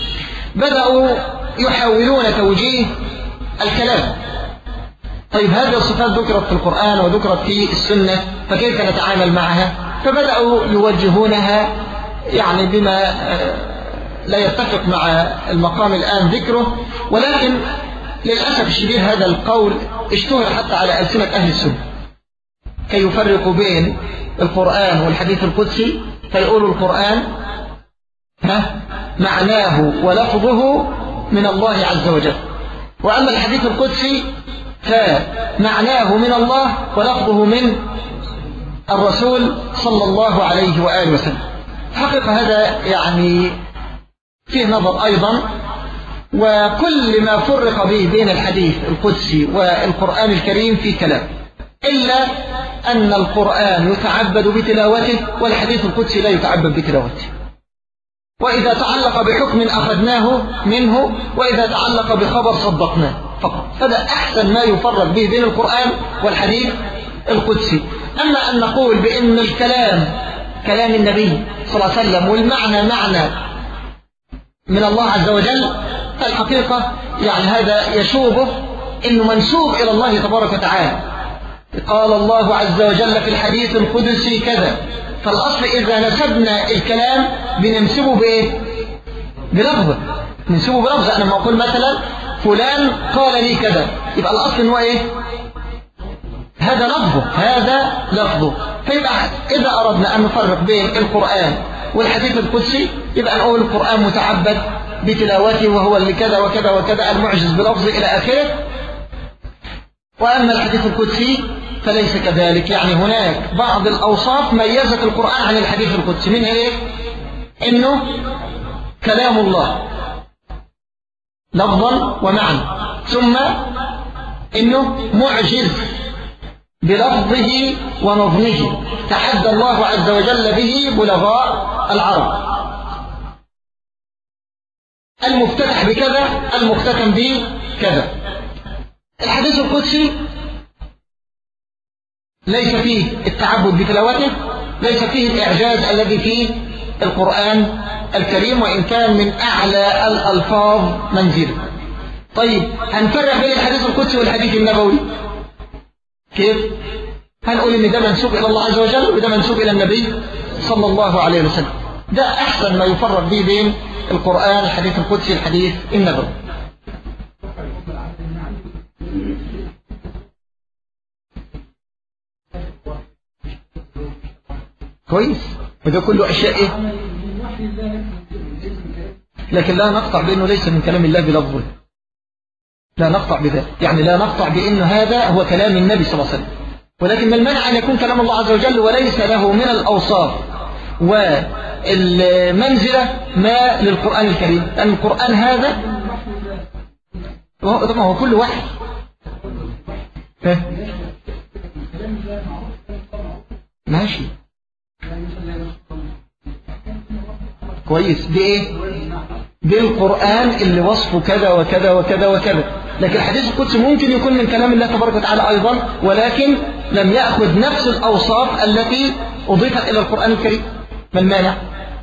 بدأوا يحاولون توجيه الكلام. طيب هذه الصفات ذكرت في القرآن وذكرت في السنة، فكيف نتعامل معها؟ فبدأوا يوجهونها يعني بما لا يتفق مع المقام الآن ذكره، ولكن للأسف الشديد هذا القول اشتهر حتى على ألسنة أهل السنة كي يفرقوا بين القرآن والحديث القدسي، فيقولوا القرآن ها معناه ولفظه من الله عز وجل، وأما الحديث القدسي فمعناه من الله ولفظه من الرسول صلى الله عليه وآله وسلم. حقيقة هذا يعني فيه نظر أيضا، وكل ما فرق به بين الحديث القدسي والقرآن الكريم في كلام، إلا أن القرآن يتعبد بتلاوته والحديث القدسي لا يتعبد بتلاوته، وإذا تعلق بحكم أخذناه منه، وإذا تعلق بخبر صدقناه فقط. هذا أحسن ما يفرق به بين القرآن والحديث القدسي. أما أن نقول بأن الكلام كلام النبي صلى الله عليه وسلم والمعنى معنى من الله عز وجل، الحقيقة يعني هذا يشوبه إنه منسوب إلى الله تبارك وتعالى. قال الله عز وجل في الحديث القدسي كذا، فالأصل إذا نسبنا الكلام بننسبه بإيه؟ بلفظه، ننسبه بلفظه. أنا لما أقول مثلا فلان قال لي كذا، يبقى الأصل إنه إيه؟ هذا لفظه، هذا لفظه. فيبقى إذا أردنا أن نفرق بين القرآن والحديث القدسي، يبقى نقول القرآن متعبد بتلاوته وهو اللي كذا وكذا وكذا المعجز بلفظه إلى آخره، وأما الحديث القدسي فليس كذلك. يعني هناك بعض الأوصاف ميزت القرآن عن الحديث القدسي، منها إيه؟ إنه كلام الله لفظا ومعنى، ثم إنه معجز بلفظه ونظمه، تحدى الله عز وجل به بلغاء العرب، المفتتح بكذا المختتم بكذا. الحديث القدسي ليس فيه التعبد بتلاوته، ليس فيه الإعجاز الذي فيه القرآن الكريم، وإن كان من أعلى الألفاظ منزلا. طيب هنفرق بين الحديث القدسي والحديث النبوي كيف؟ هنقول إن ده منسوب إلى الله عز وجل وده منسوب إلى النبي صلى الله عليه وسلم. ده أحسن ما يفرق به بين القرآن الحديث القدسي الحديث النبوي. كويس، وده كله أشياء إيه؟ لكن لا نقطع بأنه ليس من كلام الله بلفظه، لا نقطع بذلك، يعني لا نقطع بأنه هذا هو كلام النبي صلى الله عليه وسلم، ولكن ما المنع أن يكون كلام الله عز وجل وليس له من الأوصاف والمنزلة ما للقرآن الكريم، لأن القرآن هذا طبعا هو كل وحي. ماشي كويس، بإيه؟ بالقرآن اللي وصفه كذا وكذا وكذا وكذا. لكن الحديث القدسي ممكن يكون من كلام الله تبارك وتعالى أيضا، ولكن لم يأخذ نفس الأوصاف التي أضيفت إلى القرآن الكريم. ما المانع؟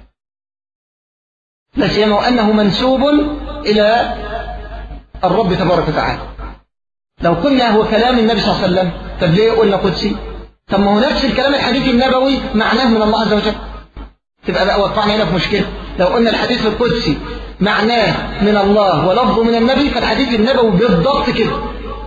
لا سيما وأنه منسوب إلى الرب تبارك وتعالى. لو قلنا هو كلام النبي صلى الله عليه وسلم، طب ليه قلنا قدسي؟ طب ما هو نفس الكلام الحديث النبوي معناه من الله عز وجل، تبقى بقى وقعنا هنا في مشكلة. لو قلنا الحديث القدسي معناه من الله ولفظه من النبي، فالحديث النبوي بالضبط كده،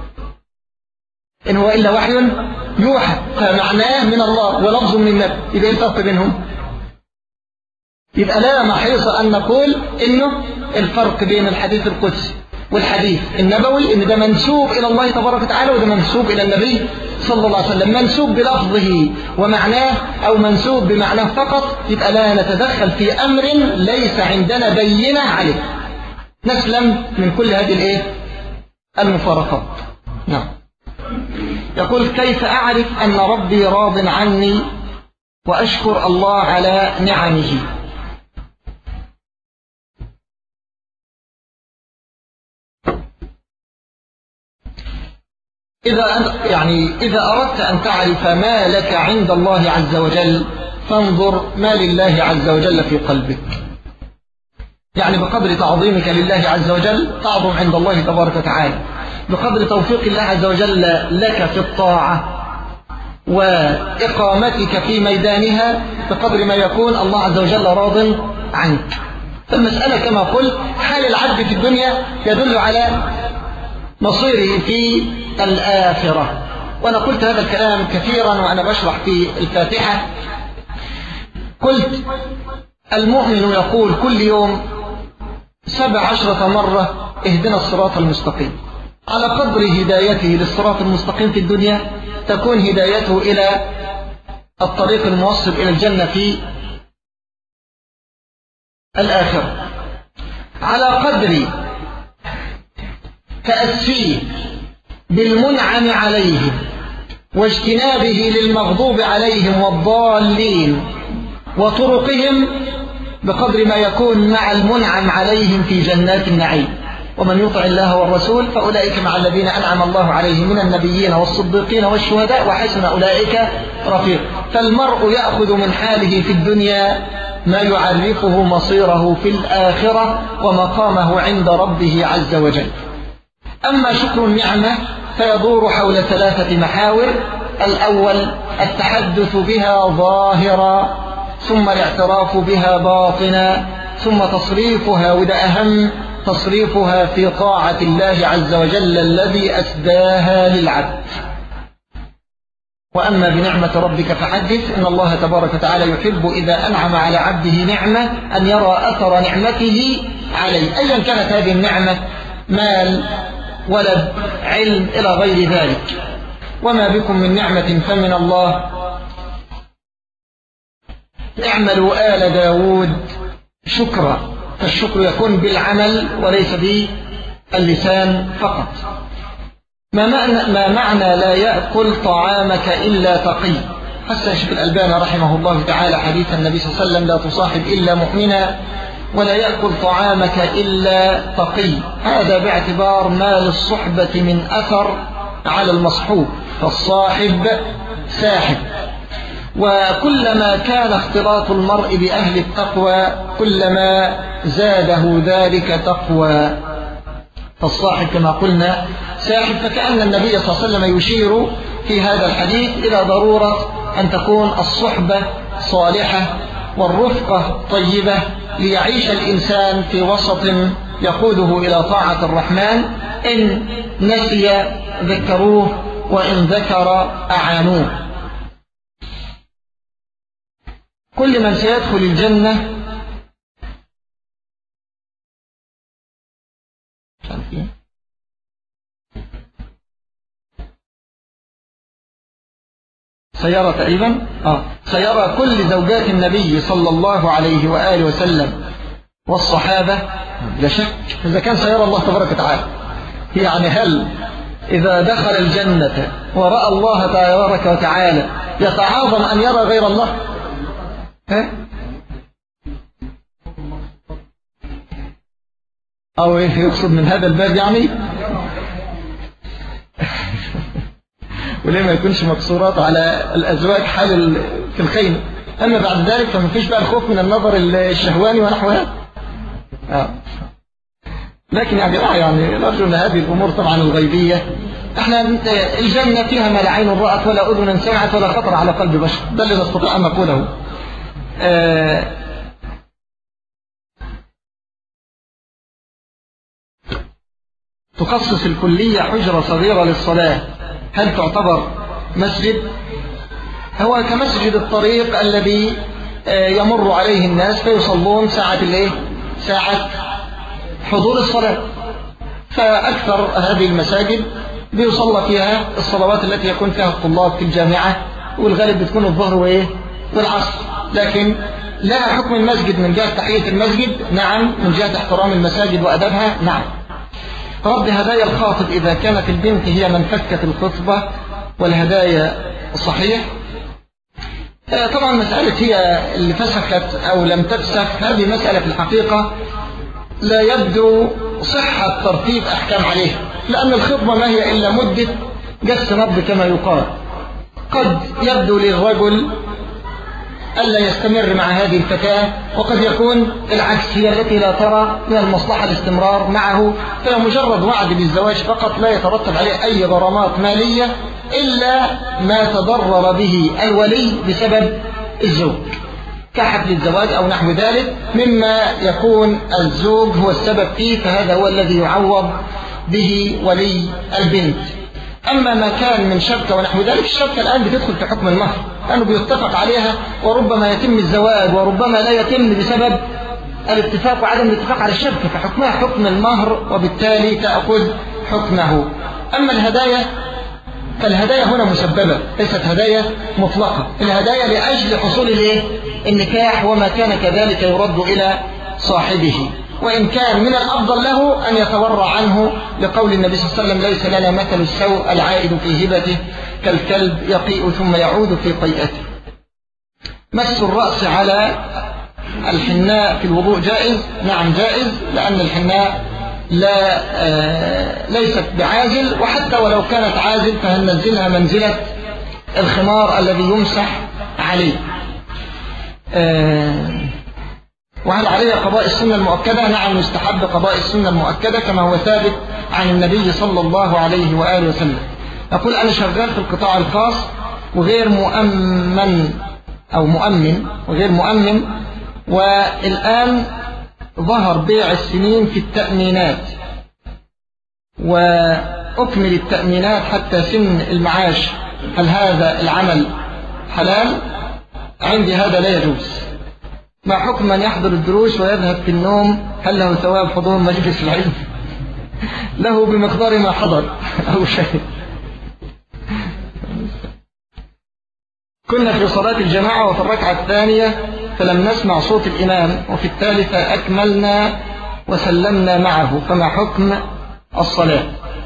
إن هو إلا وحي يوحى، فمعناه من الله ولفظه من النبي، يبقى إيه الفرق بينهم؟ يبقى لا محيص أن نقول إنه الفرق بين الحديث القدسي والحديث النبوي إن ده منسوب إلى الله تبارك وتعالى وده منسوب إلى النبي صلى الله عليه وسلم، منسوب بلفظه ومعناه أو منسوب بمعناه فقط، يبقى لا نتدخل في أمر ليس عندنا بينة عليه، نسلم من كل هذه الإيه؟ المفارقات. نعم. يقول كيف أعرف أن ربي راض عني وأشكر الله على نعمه؟ إذا يعني إذا أردت أن تعرف ما لك عند الله عز وجل، فانظر ما لله عز وجل في قلبك. يعني بقدر تعظيمك لله عز وجل تعظم عند الله تبارك وتعالى، بقدر توفيق الله عز وجل لك في الطاعة وإقامتك في ميدانها بقدر ما يكون الله عز وجل راض عنك. فالمسألة كما قلت حال العبد في الدنيا يدل على مصيره في الآخرة. وأنا قلت هذا الكلام كثيرا وأنا بشرح في الفاتحة، قلت المؤمن يقول كل يوم سبع عشرة مرة اهدنا الصراط المستقيم. على قدر هدايته للصراط المستقيم في الدنيا تكون هدايته إلى الطريق الموصل إلى الجنة في الآخرة. على قدر تأسيه بالمنعم عليهم واجتنابه للمغضوب عليهم والضالين وطرقهم بقدر ما يكون مع المنعم عليهم في جنات النعيم. ومن يطع الله والرسول فأولئك مع الذين أنعم الله عليهم من النبيين والصديقين والشهداء وحسن أولئك رفيق. فالمرء يأخذ من حاله في الدنيا ما يعرفه مصيره في الآخرة ومقامه عند ربه عز وجل. أما شكر النعمة فيدور حول ثلاثة محاور: الأول التحدث بها ظاهرا، ثم الاعتراف بها باطنا، ثم تصريفها، وده أهم، تصريفها في طاعة الله عز وجل الذي أسداها للعبد. وأما بنعمة ربك فحدث، إن الله تبارك وتعالى يحب إذا أنعم على عبده نعمة أن يرى أثر نعمته عليه، أيا كانت هذه النعمة، مال، ولد، علم، إلى غير ذلك. وما بكم من نعمة فمن الله. اعملوا آل داود شكرا، فالشكر يكون بالعمل وليس باللسان فقط. ما معنى, ما معنى لا يأكل طعامك إلا تقي؟ حسن الشيخ الألباني رحمه الله تعالى حديث النبي صلى الله عليه وسلم: لا تصاحب إلا مؤمنا ولا يأكل طعامك إلا تقي. هذا باعتبار ما للصحبة من أثر على المصحوب، فالصاحب ساحب. وكلما كان اختلاط المرء بأهل التقوى كلما زاده ذلك تقوى. فالصاحب كما قلنا ساحب. فكأن النبي صلى الله عليه وسلم يشير في هذا الحديث إلى ضرورة أن تكون الصحبة صالحة والرفقة طيبة ليعيش الإنسان في وسط يقوده إلى طاعة الرحمن. إن نسي ذكروه وإن ذكر أعانوه. كل من سيدخل الجنة سيرى تقريبا آه. سيرى كل زوجات النبي صلى الله عليه وآله وسلم والصحابة لا شك. إذا كان سيرى الله تبارك وتعالى، يعني هل إذا دخل الجنة ورأى الله تبارك وتعالى يتعاظم أن يرى غير الله؟ ها؟ أو يقصد من هذا الباب يعني وليه ما يكونش مقصورات على الأزواج حال في الخيمة. أما بعد ذلك فما فيش بقى الخوف من النظر الشهواني ونحوها. آه. لكن يا جماعة يعني نرجو أن هذه الأمور طبعا الغيبية، احنا الجنة فيها ما لا عين رأت ولا أذن سمعت ولا خطر على قلب بشر. ده اللي نستطيع أن نقوله. آه تخصص الكلية حجرة صغيرة للصلاة، هل تعتبر مسجد؟ هو كمسجد الطريق الذي يمر عليه الناس فيصلون ساعة الايه؟ ساعة حضور الصلاة. فأكثر هذه المساجد بيصلى فيها الصلوات التي يكون فيها الطلاب في الجامعة، والغالب بتكون الظهر وايه؟ والعصر. لكن لها حكم المسجد من جهة تحية المسجد، نعم. من جهة احترام المساجد وأدبها، نعم. رد هدايا الخاطب إذا كانت البنت هي من فكت الخطبة والهدايا الصحيح. طبعا مسألة هي اللي فسخت أو لم تفسخ، هذه مسألة في الحقيقة لا يبدو صحة ترتيب أحكام عليها، لأن الخطبة ما هي إلا مدة جس نبض كما يقال. قد يبدو للرجل ألا يستمر مع هذه الفتاة، وقد يكون العكس، هي التي لا ترى من المصلحة الاستمرار معه، فمجرد وعد بالزواج فقط لا يترتب عليه أي غرامات مالية إلا ما تضرر به الولي بسبب الزوج كحفل الزواج أو نحو ذلك مما يكون الزوج هو السبب فيه، فهذا هو الذي يعوض به ولي البنت. أما ما كان من شبكة ونحو ذلك، الشبكة الآن بتدخل في حكم المهر لأنه بيتفق عليها، وربما يتم الزواج وربما لا يتم بسبب الاتفاق وعدم الاتفاق على الشبكة، فحكمها حكم المهر وبالتالي تأخذ حكمه. أما الهدايا فالهدايا هنا مسببة، ليست هدايا مطلقة. الهدايا لأجل حصول الايه؟ النكاح، وما كان كذلك يرد إلى صاحبه، وإن كان من الأفضل له أن يتورع عنه لقول النبي صلى الله عليه وسلم: ليس لنا مثل السوء العائد في هبته كالكلب يقيء ثم يعود في قيئته. مس الرأس على الحناء في الوضوء جائز؟ نعم جائز، لأن الحناء لا آه ليست بعازل، وحتى ولو كانت عازل فهننزلها منزلة الخمار الذي يمسح عليه. آه وهل عليه قضاء السنة المؤكدة؟ نعم يستحب قضاء السنة المؤكدة كما هو ثابت عن النبي صلى الله عليه وآله وسلم. أقول أنا شغال في القطاع الخاص وغير مؤمن أو مؤمن وغير مؤمن، والآن ظهر بيع السنين في التأمينات، وأكمل التأمينات حتى سن المعاش، هل هذا العمل حلال؟ عندي هذا لا يجوز. ما حكم من يحضر الدروس ويذهب في النوم؟ هل له ثواب حضور مجلس العلم؟ له بمقدار ما حضر أو شيء. كنا في صلاة الجماعة وفي الركعة الثانية فلم نسمع صوت الإمام، وفي الثالثة أكملنا وسلمنا معه، فما حكم الصلاة؟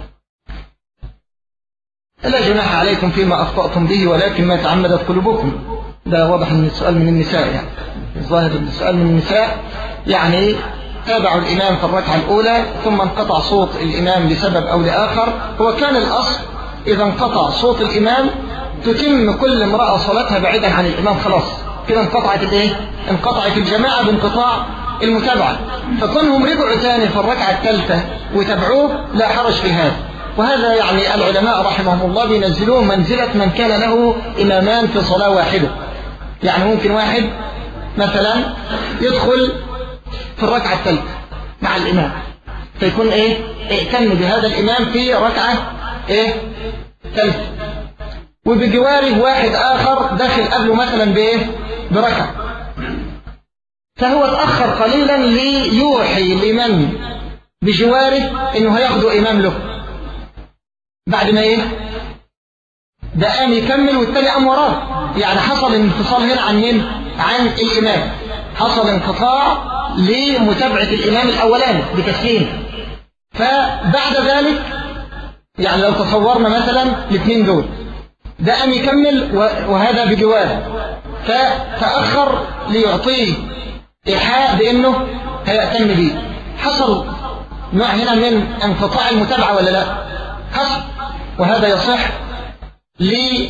لا جناح عليكم فيما أخطأتم به ولكن ما تعمدت قلوبكم. ده واضح من السؤال من النساء، يعني الظاهر من السؤال من النساء، يعني تابعوا الإمام في الركعة الأولى ثم انقطع صوت الإمام لسبب أو لآخر. هو كان الأصل إذا انقطع صوت الإمام تتم كل امرأة صلاتها بعيدا عن الإمام، خلاص كده انقطعت الايه؟ انقطعت الجماعة بانقطاع المتابعة. فكونهم رجعوا ثاني في الركعة الثالثة وتابعوه لا حرج في هذا، وهذا يعني العلماء رحمهم الله بينزلوه منزلة من كان له إمامان في صلاة واحدة. يعني ممكن واحد مثلا يدخل في الركعة الثالثة مع الإمام، فيكون ايه؟ ائتم بهذا الإمام في ركعة ايه؟ ثالثة، وبجواره واحد آخر داخل قبله مثلا بايه؟ بركعة، فهو تأخر قليلا ليوحي لمن بجواره انه هياخدوا إمام له. بعد ما ايه؟ ده قام يكمل والتاني قام وراه، يعني حصل انفصال هنا عن مين؟ عن الإمام، حصل انقطاع لمتابعة الإمام الأولاني بتسليم. فبعد ذلك يعني لو تصورنا مثلا الاثنين دول، ده قام يكمل وهذا بجواره، فتأخر ليعطيه إيحاء بأنه هيأتم به، حصل نوع هنا من انقطاع المتابعة ولا لا؟ حصل، وهذا يصح ل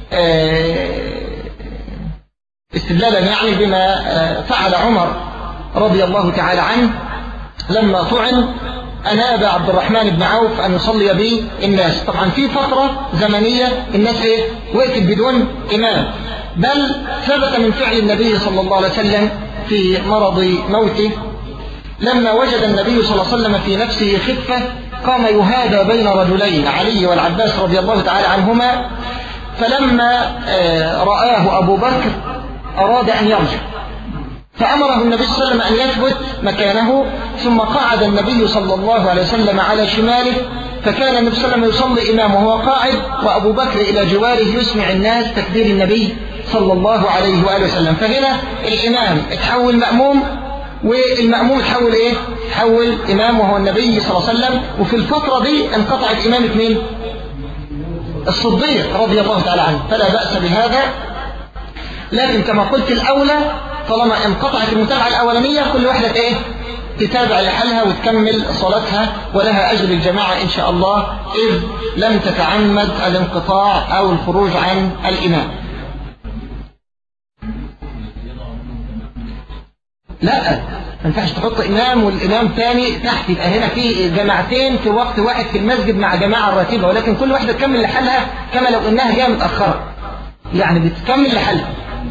استدلالا يعني بما فعل عمر رضي الله تعالى عنه لما طعن أناب عبد الرحمن بن عوف أن يصلي به الناس. طبعا في فترة زمنية الناس إيه؟ وقفت بدون إمام، بل ثبت من فعل النبي صلى الله عليه وسلم في مرض موته لما وجد النبي صلى الله عليه وسلم في نفسه خفة قام يهادى بين رجلين، علي والعباس رضي الله تعالى عنهما، فلما رآه أبو بكر أراد أن يرجع، فأمره النبي صلى الله عليه وسلم أن يثبت مكانه، ثم قعد النبي صلى الله عليه وسلم على شماله، فكان النبي صلى الله عليه وسلم يصلي إمامه وهو قاعد، وأبو بكر إلى جواره يسمع الناس تكبير النبي صلى الله عليه وآله وسلم. فهنا الإمام اتحول مأموم، والمأموم اتحول إيه؟ اتحول إمام وهو النبي صلى الله عليه وسلم. وفي الفترة دي انقطعت إمامة مين؟ الصديق رضي الله تعالى عنه، فلا بأس بهذا. لكن كما قلت الأولى طالما انقطعت المتابعة الأولانية كل واحدة إيه؟ تتابع لحالها وتكمل صلاتها، ولها أجر الجماعة إن شاء الله إذ لم تتعمد الانقطاع أو الخروج عن الإمام. لا، ما ينفعش تحط إمام والإمام تاني تحت، يبقى هنا في جماعتين في وقت واحد في المسجد مع جماعة راتبة، ولكن كل واحدة تكمل لحالها كما لو إنها جاية متأخرة، يعني بتكمل لحالها.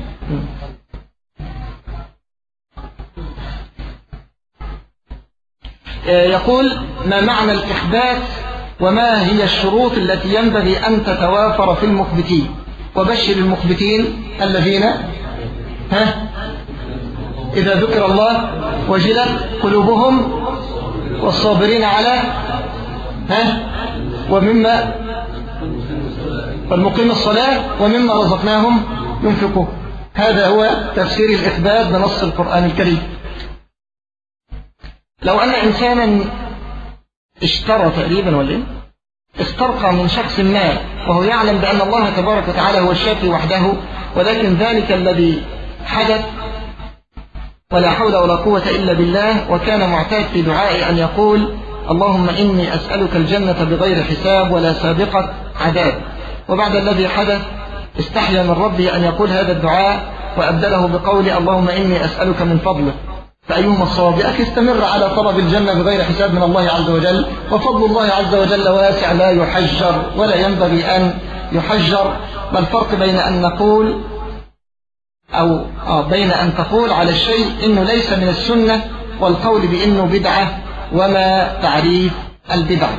يقول: ما معنى الإخبات وما هي الشروط التي ينبغي أن تتوافر في المخبتين؟ وبشر المخبتين الذين ها إذا ذكر الله وجلت قلوبهم والصابرين على ها ومما والمقيم الصلاة ومما رزقناهم ينفقون. هذا هو تفسير الإخبات بنص القرآن الكريم. لو أن إنسانا اشترى تقريبا ولا إيه؟ استرقى من شخص ما وهو يعلم بأن الله تبارك وتعالى هو الشافي وحده، ولكن ذلك الذي حدث ولا حول ولا قوة إلا بالله، وكان معتاد في دعائه أن يقول: اللهم إني أسألك الجنة بغير حساب ولا سابقة عذاب. وبعد الذي حدث استحيا من ربي أن يقول هذا الدعاء وأبدله بقول: اللهم إني أسألك من فضلك. فأيهما الصواب؟ يا أخي استمر على طلب الجنة بغير حساب من الله عز وجل، وفضل الله عز وجل واسع لا يحجر ولا ينبغي أن يحجر. ما الفرق بين أن نقول أو آه بين أن تقول على الشيء إنه ليس من السنة والقول بإنه بدعة؟ وما تعريف البدعة؟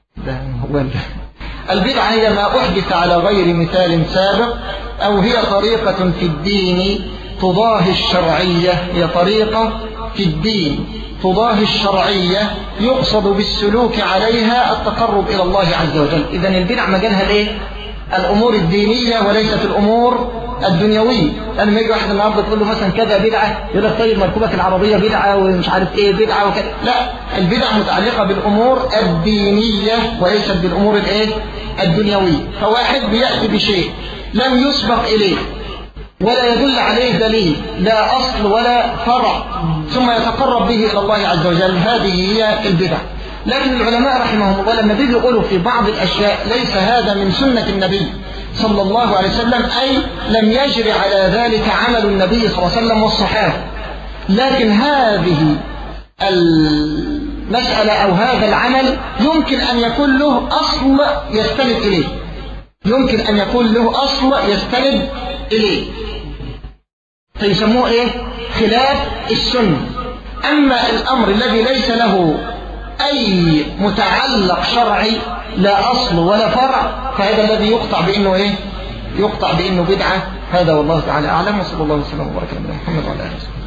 البدعة هي ما أحدث على غير مثال سابق، أو هي طريقة في الدين تضاهي الشرعية، هي طريقة في الدين تضاهي الشرعية يقصد بالسلوك عليها التقرب إلى الله عز وجل. إذن البدع مجالها الإيه؟ الأمور الدينية وليست الأمور الدنيوية. لأن لما يجي واحد النهارده تقول له مثلا كذا بدعة، يقول لك طيب مركوبة العربية بدعة ومش عارف إيه بدعة وكذا. لا، البدع متعلقة بالأمور الدينية وليست بالأمور الإيه؟ الدنيوية. فواحد بيأتي بشيء لم يسبق إليه ولا يدل عليه دليل، لا أصل ولا فرع، ثم يتقرب به إلى الله عز وجل، هذه هي البدع. لكن العلماء رحمهم الله لما بيجوا يقولوا في بعض الأشياء ليس هذا من سنة النبي صلى الله عليه وسلم، أي لم يجري على ذلك عمل النبي صلى الله عليه وسلم والصحابة، لكن هذه المسألة أو هذا العمل يمكن أن يكون له أصل يستند إليه، يمكن أن يكون له أصل يستند إليه، فيسموه إيه؟ خلاف السنة. أما الأمر الذي ليس له أي متعلق شرعي لا أصل ولا فرع، فهذا الذي يقطع بأنه إيه؟ يقطع بأنه بدعة. هذا والله تعالى أعلم، وصلى الله وسلم وبارك على محمد وعلى آله وسلم.